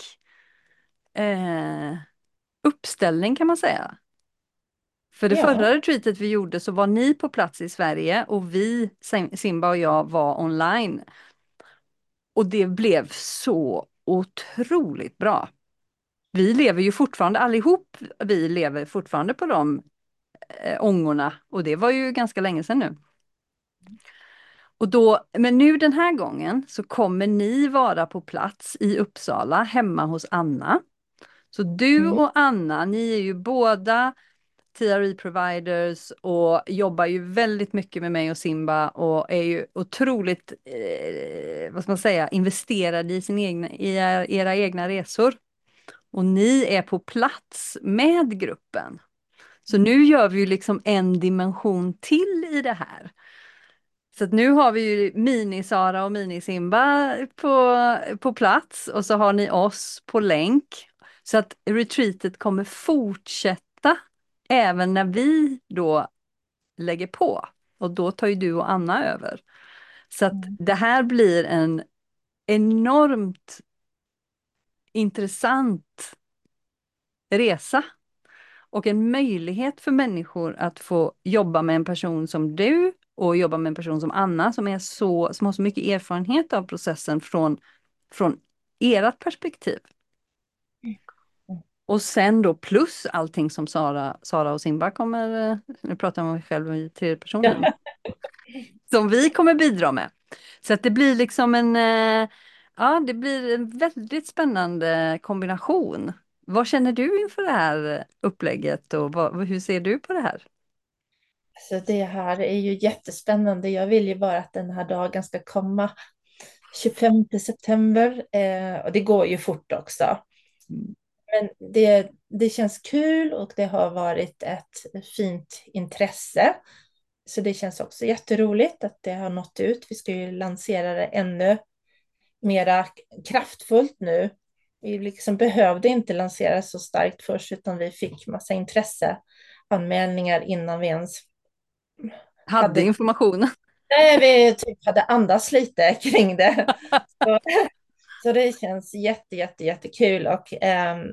[SPEAKER 1] eh, uppställning kan man säga. För det
[SPEAKER 2] ja,
[SPEAKER 1] förra retreatet vi gjorde så var ni på plats i Sverige och vi, Sim- Simba och jag, var online. Och det blev så otroligt bra. Vi lever ju fortfarande, allihop vi lever fortfarande på de eh, ångorna och det var ju ganska länge sedan nu. Och då, men nu den här gången så kommer ni vara på plats i Uppsala hemma hos Anna. Så du
[SPEAKER 2] mm,
[SPEAKER 1] och Anna, ni är ju båda T R E-providers och jobbar ju väldigt mycket med mig och Simba och är ju otroligt, eh, vad ska man säga, investerade i, sin egna, i era, era egna resor. Och ni är på plats med gruppen. Så nu gör vi ju liksom en dimension till i det här. Så att nu har vi ju Mini-Sara och Mini-Simba på, på plats och så har ni oss på länk. Så att retreatet kommer fortsätta även när vi då lägger på. Och då tar ju du och Anna över. Så att
[SPEAKER 2] mm,
[SPEAKER 1] det här blir en enormt intressant resa. Och en möjlighet för människor att få jobba med en person som du och jobba med en person som Anna som, är så, som har så mycket erfarenhet av processen från, från ert perspektiv. Och sen då plus allting som Sara, Sara och Simba kommer, eh, nu pratar jag om mig själv i tredje person
[SPEAKER 2] ja.
[SPEAKER 1] igen, som vi kommer bidra med. Så att det blir liksom en, eh, ja det blir en väldigt spännande kombination. Vad känner du inför det här upplägget och vad, hur ser du på det här?
[SPEAKER 2] Så det här är ju jättespännande. Jag vill ju bara att den här dagen ska komma tjugofemte september. Eh, och det går ju fort också.
[SPEAKER 1] Mm.
[SPEAKER 2] Men det, det känns kul och det har varit ett fint intresse. Så det känns också jätteroligt att det har nått ut. Vi ska ju lansera det ännu mera kraftfullt nu. Vi liksom behövde inte lansera så starkt först, utan vi fick massa intresseanmälningar innan vi ens
[SPEAKER 1] Hade
[SPEAKER 2] hade,
[SPEAKER 1] informationen.
[SPEAKER 2] nej, vi typ hade andats lite kring det. Så, så det känns jätte, jätte, jättekul. Och ehm,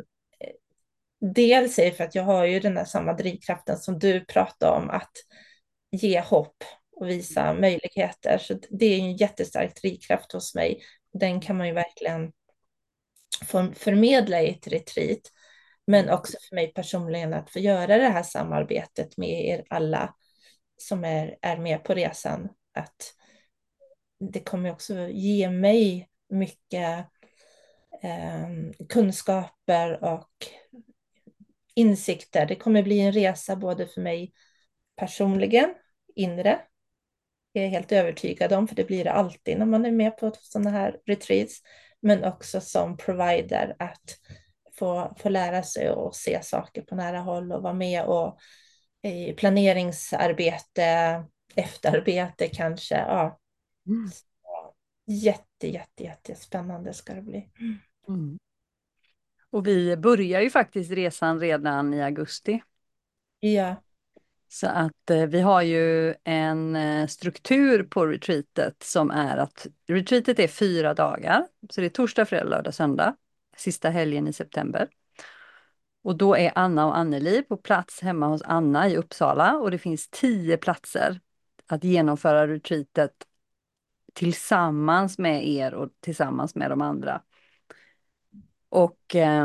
[SPEAKER 2] dels är det för att jag har ju den där samma drivkraften som du pratade om, att ge hopp och visa möjligheter. Så det är en jättestark drivkraft hos mig. Den kan man ju verkligen för, förmedla i ett retreat. Men
[SPEAKER 1] Mm.
[SPEAKER 2] också för mig personligen att få göra det här samarbetet med er alla som är, är med på resan. Att det kommer också ge mig mycket eh, kunskaper och insikter. Det kommer bli en resa både för mig personligen, inre, är jag helt övertygad om, för det blir det alltid när man är med på sådana här retreats, men också som provider, att få, få lära sig och se saker på nära håll och vara med och i planeringsarbete, efterarbete kanske. Ja.
[SPEAKER 1] Mm.
[SPEAKER 2] Jätte, jätte, jättespännande ska det bli.
[SPEAKER 1] Mm. Och vi börjar ju faktiskt resan redan i augusti.
[SPEAKER 2] Ja,
[SPEAKER 1] Så att eh, vi har ju en eh, struktur på retreatet som är att retreatet är fyra dagar. Så det är torsdag, fredag, lördag, söndag. Sista helgen i september. Och då är Anna och Anneli på plats hemma hos Anna i Uppsala. Och det finns tio platser att genomföra retreatet tillsammans med er och tillsammans med de andra. Och eh,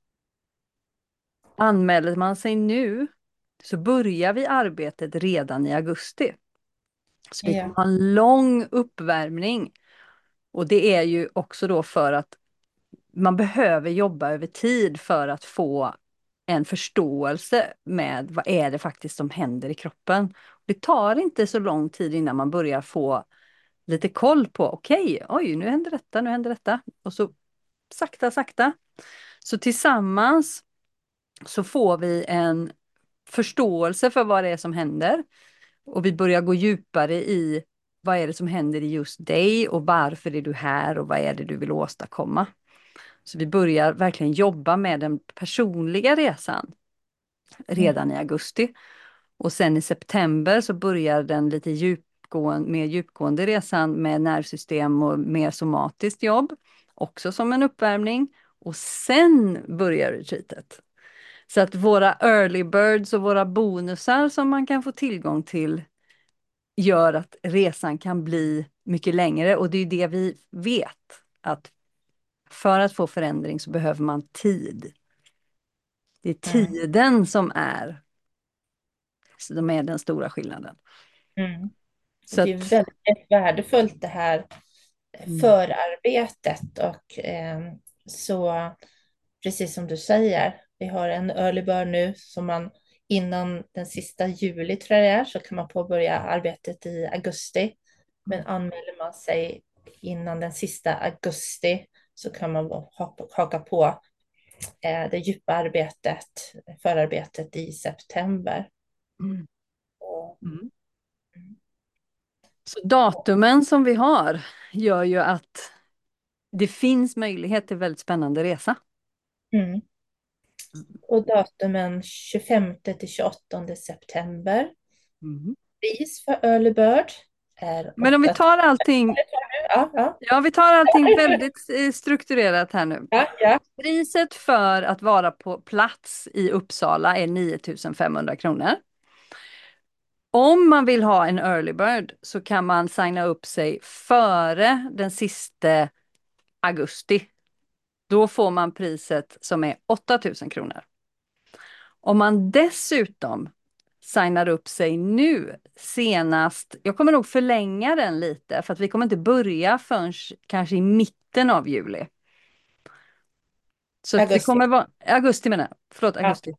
[SPEAKER 1] anmäler man sig nu så börjar vi arbetet redan i augusti. Så vi kommer
[SPEAKER 2] ja,
[SPEAKER 1] ha en lång uppvärmning. Och det är ju också då för att man behöver jobba över tid för att få en förståelse med vad är det faktiskt som händer i kroppen. Det tar inte så lång tid innan man börjar få lite koll på, okej, okay, oj, nu händer detta, nu händer detta. Och så sakta, sakta. Så tillsammans så får vi en förståelse för vad det är som händer. Och vi börjar gå djupare i vad är det som händer i just dig och varför är du här och vad är det du vill åstadkomma. Så vi börjar verkligen jobba med den personliga resan
[SPEAKER 2] mm,
[SPEAKER 1] redan i augusti. Och sen i september så börjar den lite djupgående, mer djupgående resan med nervsystem och mer somatiskt jobb. Också som en uppvärmning. Och sen börjar retreatet. Så att våra early birds och våra bonusar som man kan få tillgång till gör att resan kan bli mycket längre. Och det är det vi vet. Att för att få förändring så behöver man tid. Det är
[SPEAKER 2] mm,
[SPEAKER 1] tiden som är, som är den stora skillnaden.
[SPEAKER 2] mm.
[SPEAKER 1] Så
[SPEAKER 2] Det är
[SPEAKER 1] att,
[SPEAKER 2] väldigt värdefullt det här
[SPEAKER 1] mm,
[SPEAKER 2] förarbetet. Och eh, så precis som du säger, vi har en early bird nu som man innan den sista juli tror jag det är, så kan man påbörja arbetet i augusti. Men anmäler man sig innan den sista augusti så kan man ha- haka på eh, det djupa arbetet, förarbetet i september.
[SPEAKER 1] mm,
[SPEAKER 2] Och,
[SPEAKER 1] mm. Så datumen som vi har gör ju att det finns möjlighet till väldigt spännande resa.
[SPEAKER 2] mm. Och datumen tjugofemte till tjugoåttonde september.
[SPEAKER 1] Mm.
[SPEAKER 2] Pris för early bird är
[SPEAKER 1] Men om vi
[SPEAKER 2] åtta.
[SPEAKER 1] tar allting,
[SPEAKER 2] Ja, ja,
[SPEAKER 1] ja, vi tar allting väldigt eh, strukturerat här nu.
[SPEAKER 2] ja, ja.
[SPEAKER 1] Priset för att vara på plats i Uppsala är nio tusen femhundra kronor. Om man vill ha en early bird så kan man signa upp sig före den sista augusti. Då får man priset som är åtta tusen kronor. Om man dessutom signar upp sig nu senast, jag kommer nog förlänga den lite för att vi kommer inte börja förrän kanske i mitten av juli. Så att det
[SPEAKER 2] Augusti.
[SPEAKER 1] kommer vara augusti menar jag, förlåt
[SPEAKER 2] Ja,
[SPEAKER 1] augusti.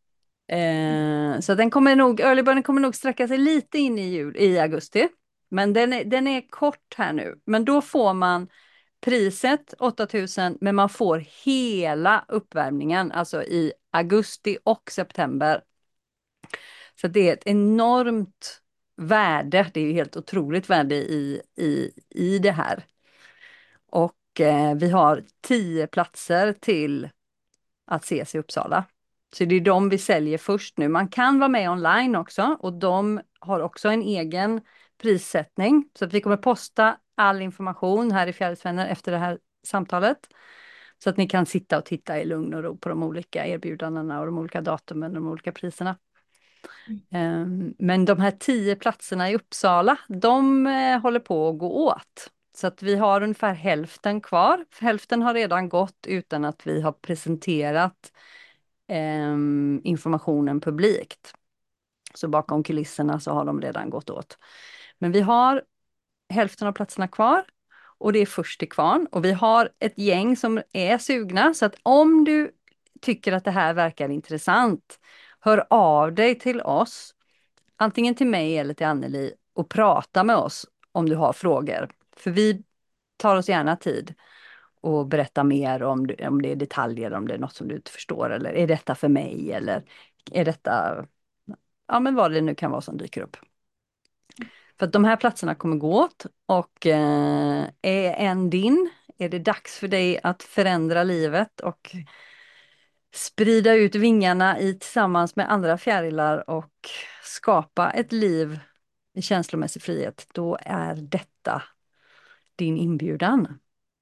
[SPEAKER 1] Eh, så den kommer nog, early birden kommer nog sträcka sig lite in i, jul, i augusti. Men den är, den är kort här nu. Men då får man priset åtta tusen, men man får hela uppvärmningen, alltså i augusti och september. Så det är ett enormt värde, det är ju helt otroligt värde i, i, i det här. Och eh, vi har tio platser till att ses i Uppsala. Så det är de vi säljer först nu. Man kan vara med online också och de har också en egen prissättning. Så att vi kommer posta all information här i Fjärilsvänner efter det här samtalet. Så att ni kan sitta och titta i lugn och ro på de olika erbjudandena och de olika datumen och de olika priserna. Ehm, Men de här tio platserna i Uppsala, de eh, håller på att gå åt. Så att vi har ungefär hälften kvar. Hälften har redan gått utan att vi har presenterat ehm, informationen publikt. Så bakom kulisserna så har de redan gått åt. Men vi har hälften av platserna kvar och det är först till kvarn. Och vi har ett gäng som är sugna, så att om du tycker att det här verkar intressant, hör av dig till oss, antingen till mig eller till Anneli, och prata med oss om du har frågor. För vi tar oss gärna tid och berätta mer om, det- om det är detaljer, om det är något som du inte förstår, eller är detta för mig, eller är detta, ja men vad det nu kan vara som dyker upp. För att de här platserna kommer gå åt och eh, är en din, är det dags för dig att förändra livet och sprida ut vingarna i tillsammans med andra fjärilar och skapa ett liv i känslomässig frihet, då är detta din inbjudan.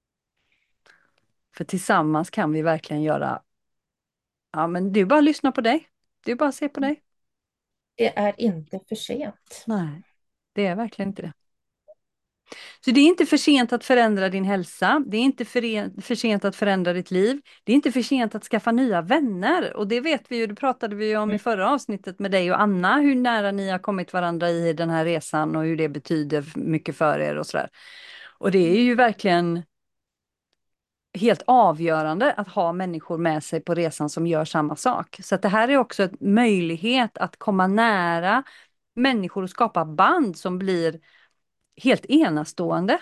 [SPEAKER 1] För tillsammans kan vi verkligen göra, ja men det är bara att lyssna på dig. Det är bara att se på dig.
[SPEAKER 2] Det är inte för sent.
[SPEAKER 1] Nej, det är verkligen inte det. Så det är inte för sent att förändra din hälsa. Det är inte för, för sent att förändra ditt liv. Det är inte för sent att skaffa nya vänner. Och det vet vi ju, det pratade vi ju om i förra avsnittet med dig och Anna, hur nära ni har kommit varandra i den här resan och hur det betyder mycket för er och sådär. Och det är ju verkligen helt avgörande att ha människor med sig på resan som gör samma sak. Så att det här är också en möjlighet att komma nära människor och skapa band som blir helt enastående.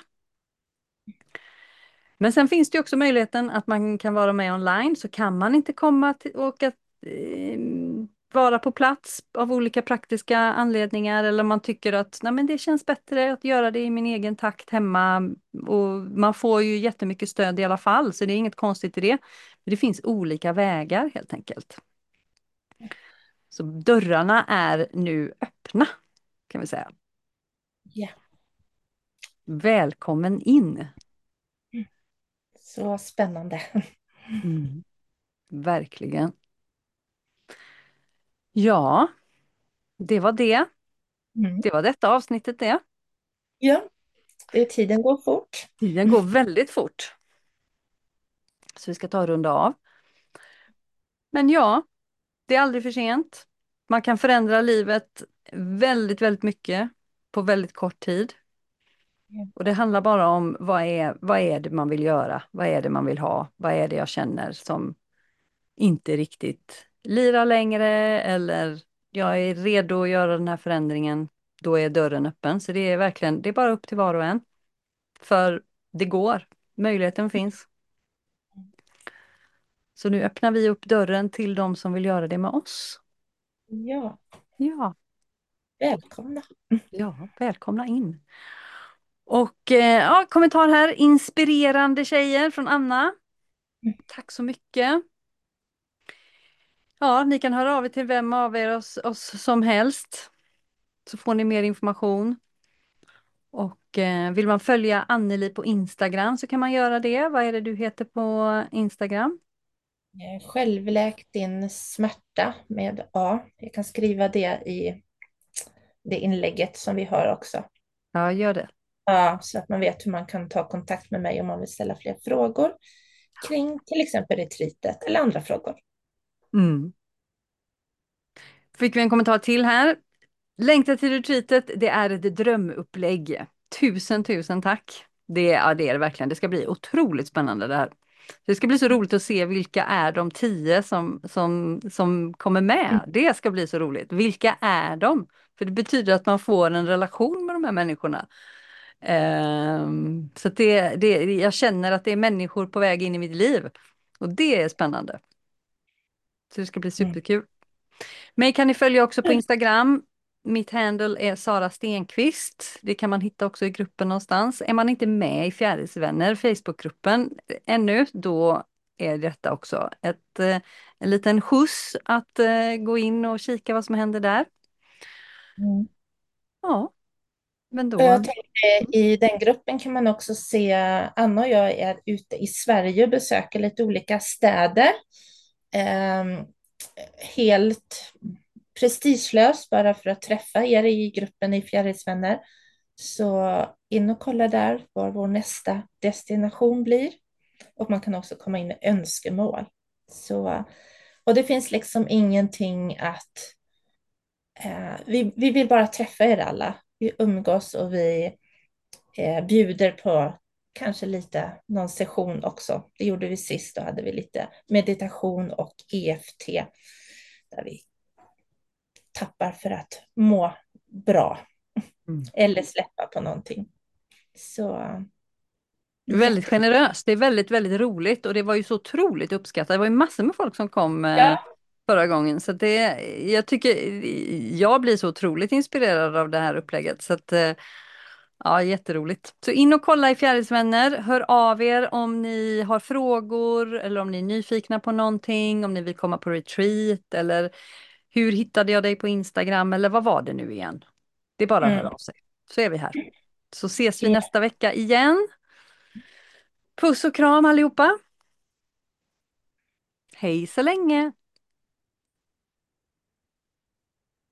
[SPEAKER 1] Men sen finns det också möjligheten att man kan vara med online, så kan man inte komma till, och att, eh, vara på plats av olika praktiska anledningar, eller man tycker att nej, men det känns bättre att göra det i min egen takt hemma, och man får ju jättemycket stöd i alla fall, så det är inget konstigt i det. Men det finns olika vägar helt enkelt. Så dörrarna är nu öppna, kan vi säga.
[SPEAKER 2] Ja,
[SPEAKER 1] Välkommen in!
[SPEAKER 2] så spännande.
[SPEAKER 1] Mm, verkligen. Ja, det var det.
[SPEAKER 2] Mm.
[SPEAKER 1] Det var detta avsnittet det.
[SPEAKER 2] Ja, det, tiden går fort.
[SPEAKER 1] Tiden går väldigt fort. Så vi ska ta och runda av. Men ja, det är aldrig för sent. Man kan förändra livet väldigt, väldigt mycket på väldigt kort tid. Och det handlar bara om vad är, vad är det man vill göra? Vad är det man vill ha? Vad är det jag känner som inte riktigt lirar längre, eller jag är redo att göra den här förändringen. Då är dörren öppen. Så det är verkligen, det är bara upp till var och en. För det går. Möjligheten finns. Så nu öppnar vi upp dörren till de som vill göra det med oss.
[SPEAKER 2] Ja,
[SPEAKER 1] Ja,
[SPEAKER 2] välkomna.
[SPEAKER 1] ja, välkomna in. Och eh, ja, kommentar här, inspirerande tjejer från Anna. Tack så mycket. Ja, ni kan höra av er till vem av er oss, oss som helst, så får ni mer information. Och eh, vill man följa Anneli på Instagram så kan man göra det. Vad är det du heter på Instagram?
[SPEAKER 2] Eh, Självläk din smärta med A. Jag kan skriva det i det inlägget som vi har också.
[SPEAKER 1] Ja, gör det.
[SPEAKER 2] Ja, så att man vet hur man kan ta kontakt med mig om man vill ställa fler frågor kring till exempel retreatet eller andra frågor.
[SPEAKER 1] Mm. Fick vi en kommentar till här. Längta till retreatet, det är ett drömupplägg. Tusen, tusen tack. Det, ja, det är det verkligen. Det ska bli otroligt spännande det här. Det ska bli så roligt att se vilka är de tio som, som, som kommer med. Det ska bli så roligt. Vilka är de? För det betyder att man får en relation med de här människorna. Ehm, så att det, det, jag känner att det är människor på väg in i mitt liv. Och det är spännande. Så det ska bli
[SPEAKER 2] Mm.
[SPEAKER 1] superkul. Mig kan ni följa också på Instagram. Mitt handle är Sara Stenqvist. Det kan man hitta också i gruppen någonstans. Är man inte med i Fjärilsvänner, Facebookgruppen, ännu, då är detta också ett, eh, en liten skjuts att eh, gå in och kika vad som händer där.
[SPEAKER 2] Mm.
[SPEAKER 1] Ja, men
[SPEAKER 2] Och
[SPEAKER 1] då...
[SPEAKER 2] jag tänkte, i den gruppen kan man också se, Anna och jag är ute i Sverige och besöker lite olika städer. Ehm, helt prestigelöst bara för att träffa er i gruppen i Fjärilsvänner. Så in och kolla där var vår nästa destination blir. Och man kan också komma in med önskemål. Så, och det finns liksom ingenting att... Eh, vi, vi vill bara träffa er alla. Vi umgås och vi eh, bjuder på kanske lite någon session också. Det gjorde vi sist, då hade vi lite meditation och E F T där vi tappar för att må bra
[SPEAKER 1] Mm.
[SPEAKER 2] eller släppa på någonting. Så
[SPEAKER 1] Väldigt
[SPEAKER 2] jätte...
[SPEAKER 1] generöst. Det är väldigt, väldigt roligt och det var ju så otroligt uppskattat. Det var ju massor med folk som kom eh,
[SPEAKER 2] Ja.
[SPEAKER 1] förra gången. Så det, jag tycker, jag blir så otroligt inspirerad av det här upplägget. Så att, eh, ja, jätteroligt. Så in och kolla i Fjärilsvänner. Hör av er om ni har frågor eller om ni är nyfikna på någonting, om ni vill komma på retreat eller hur hittade jag dig på Instagram eller vad var det nu igen? Det är bara att höra
[SPEAKER 2] Mm.
[SPEAKER 1] av sig. Så är vi här. Så ses vi nästa vecka igen. Puss och kram allihopa. Hej så länge.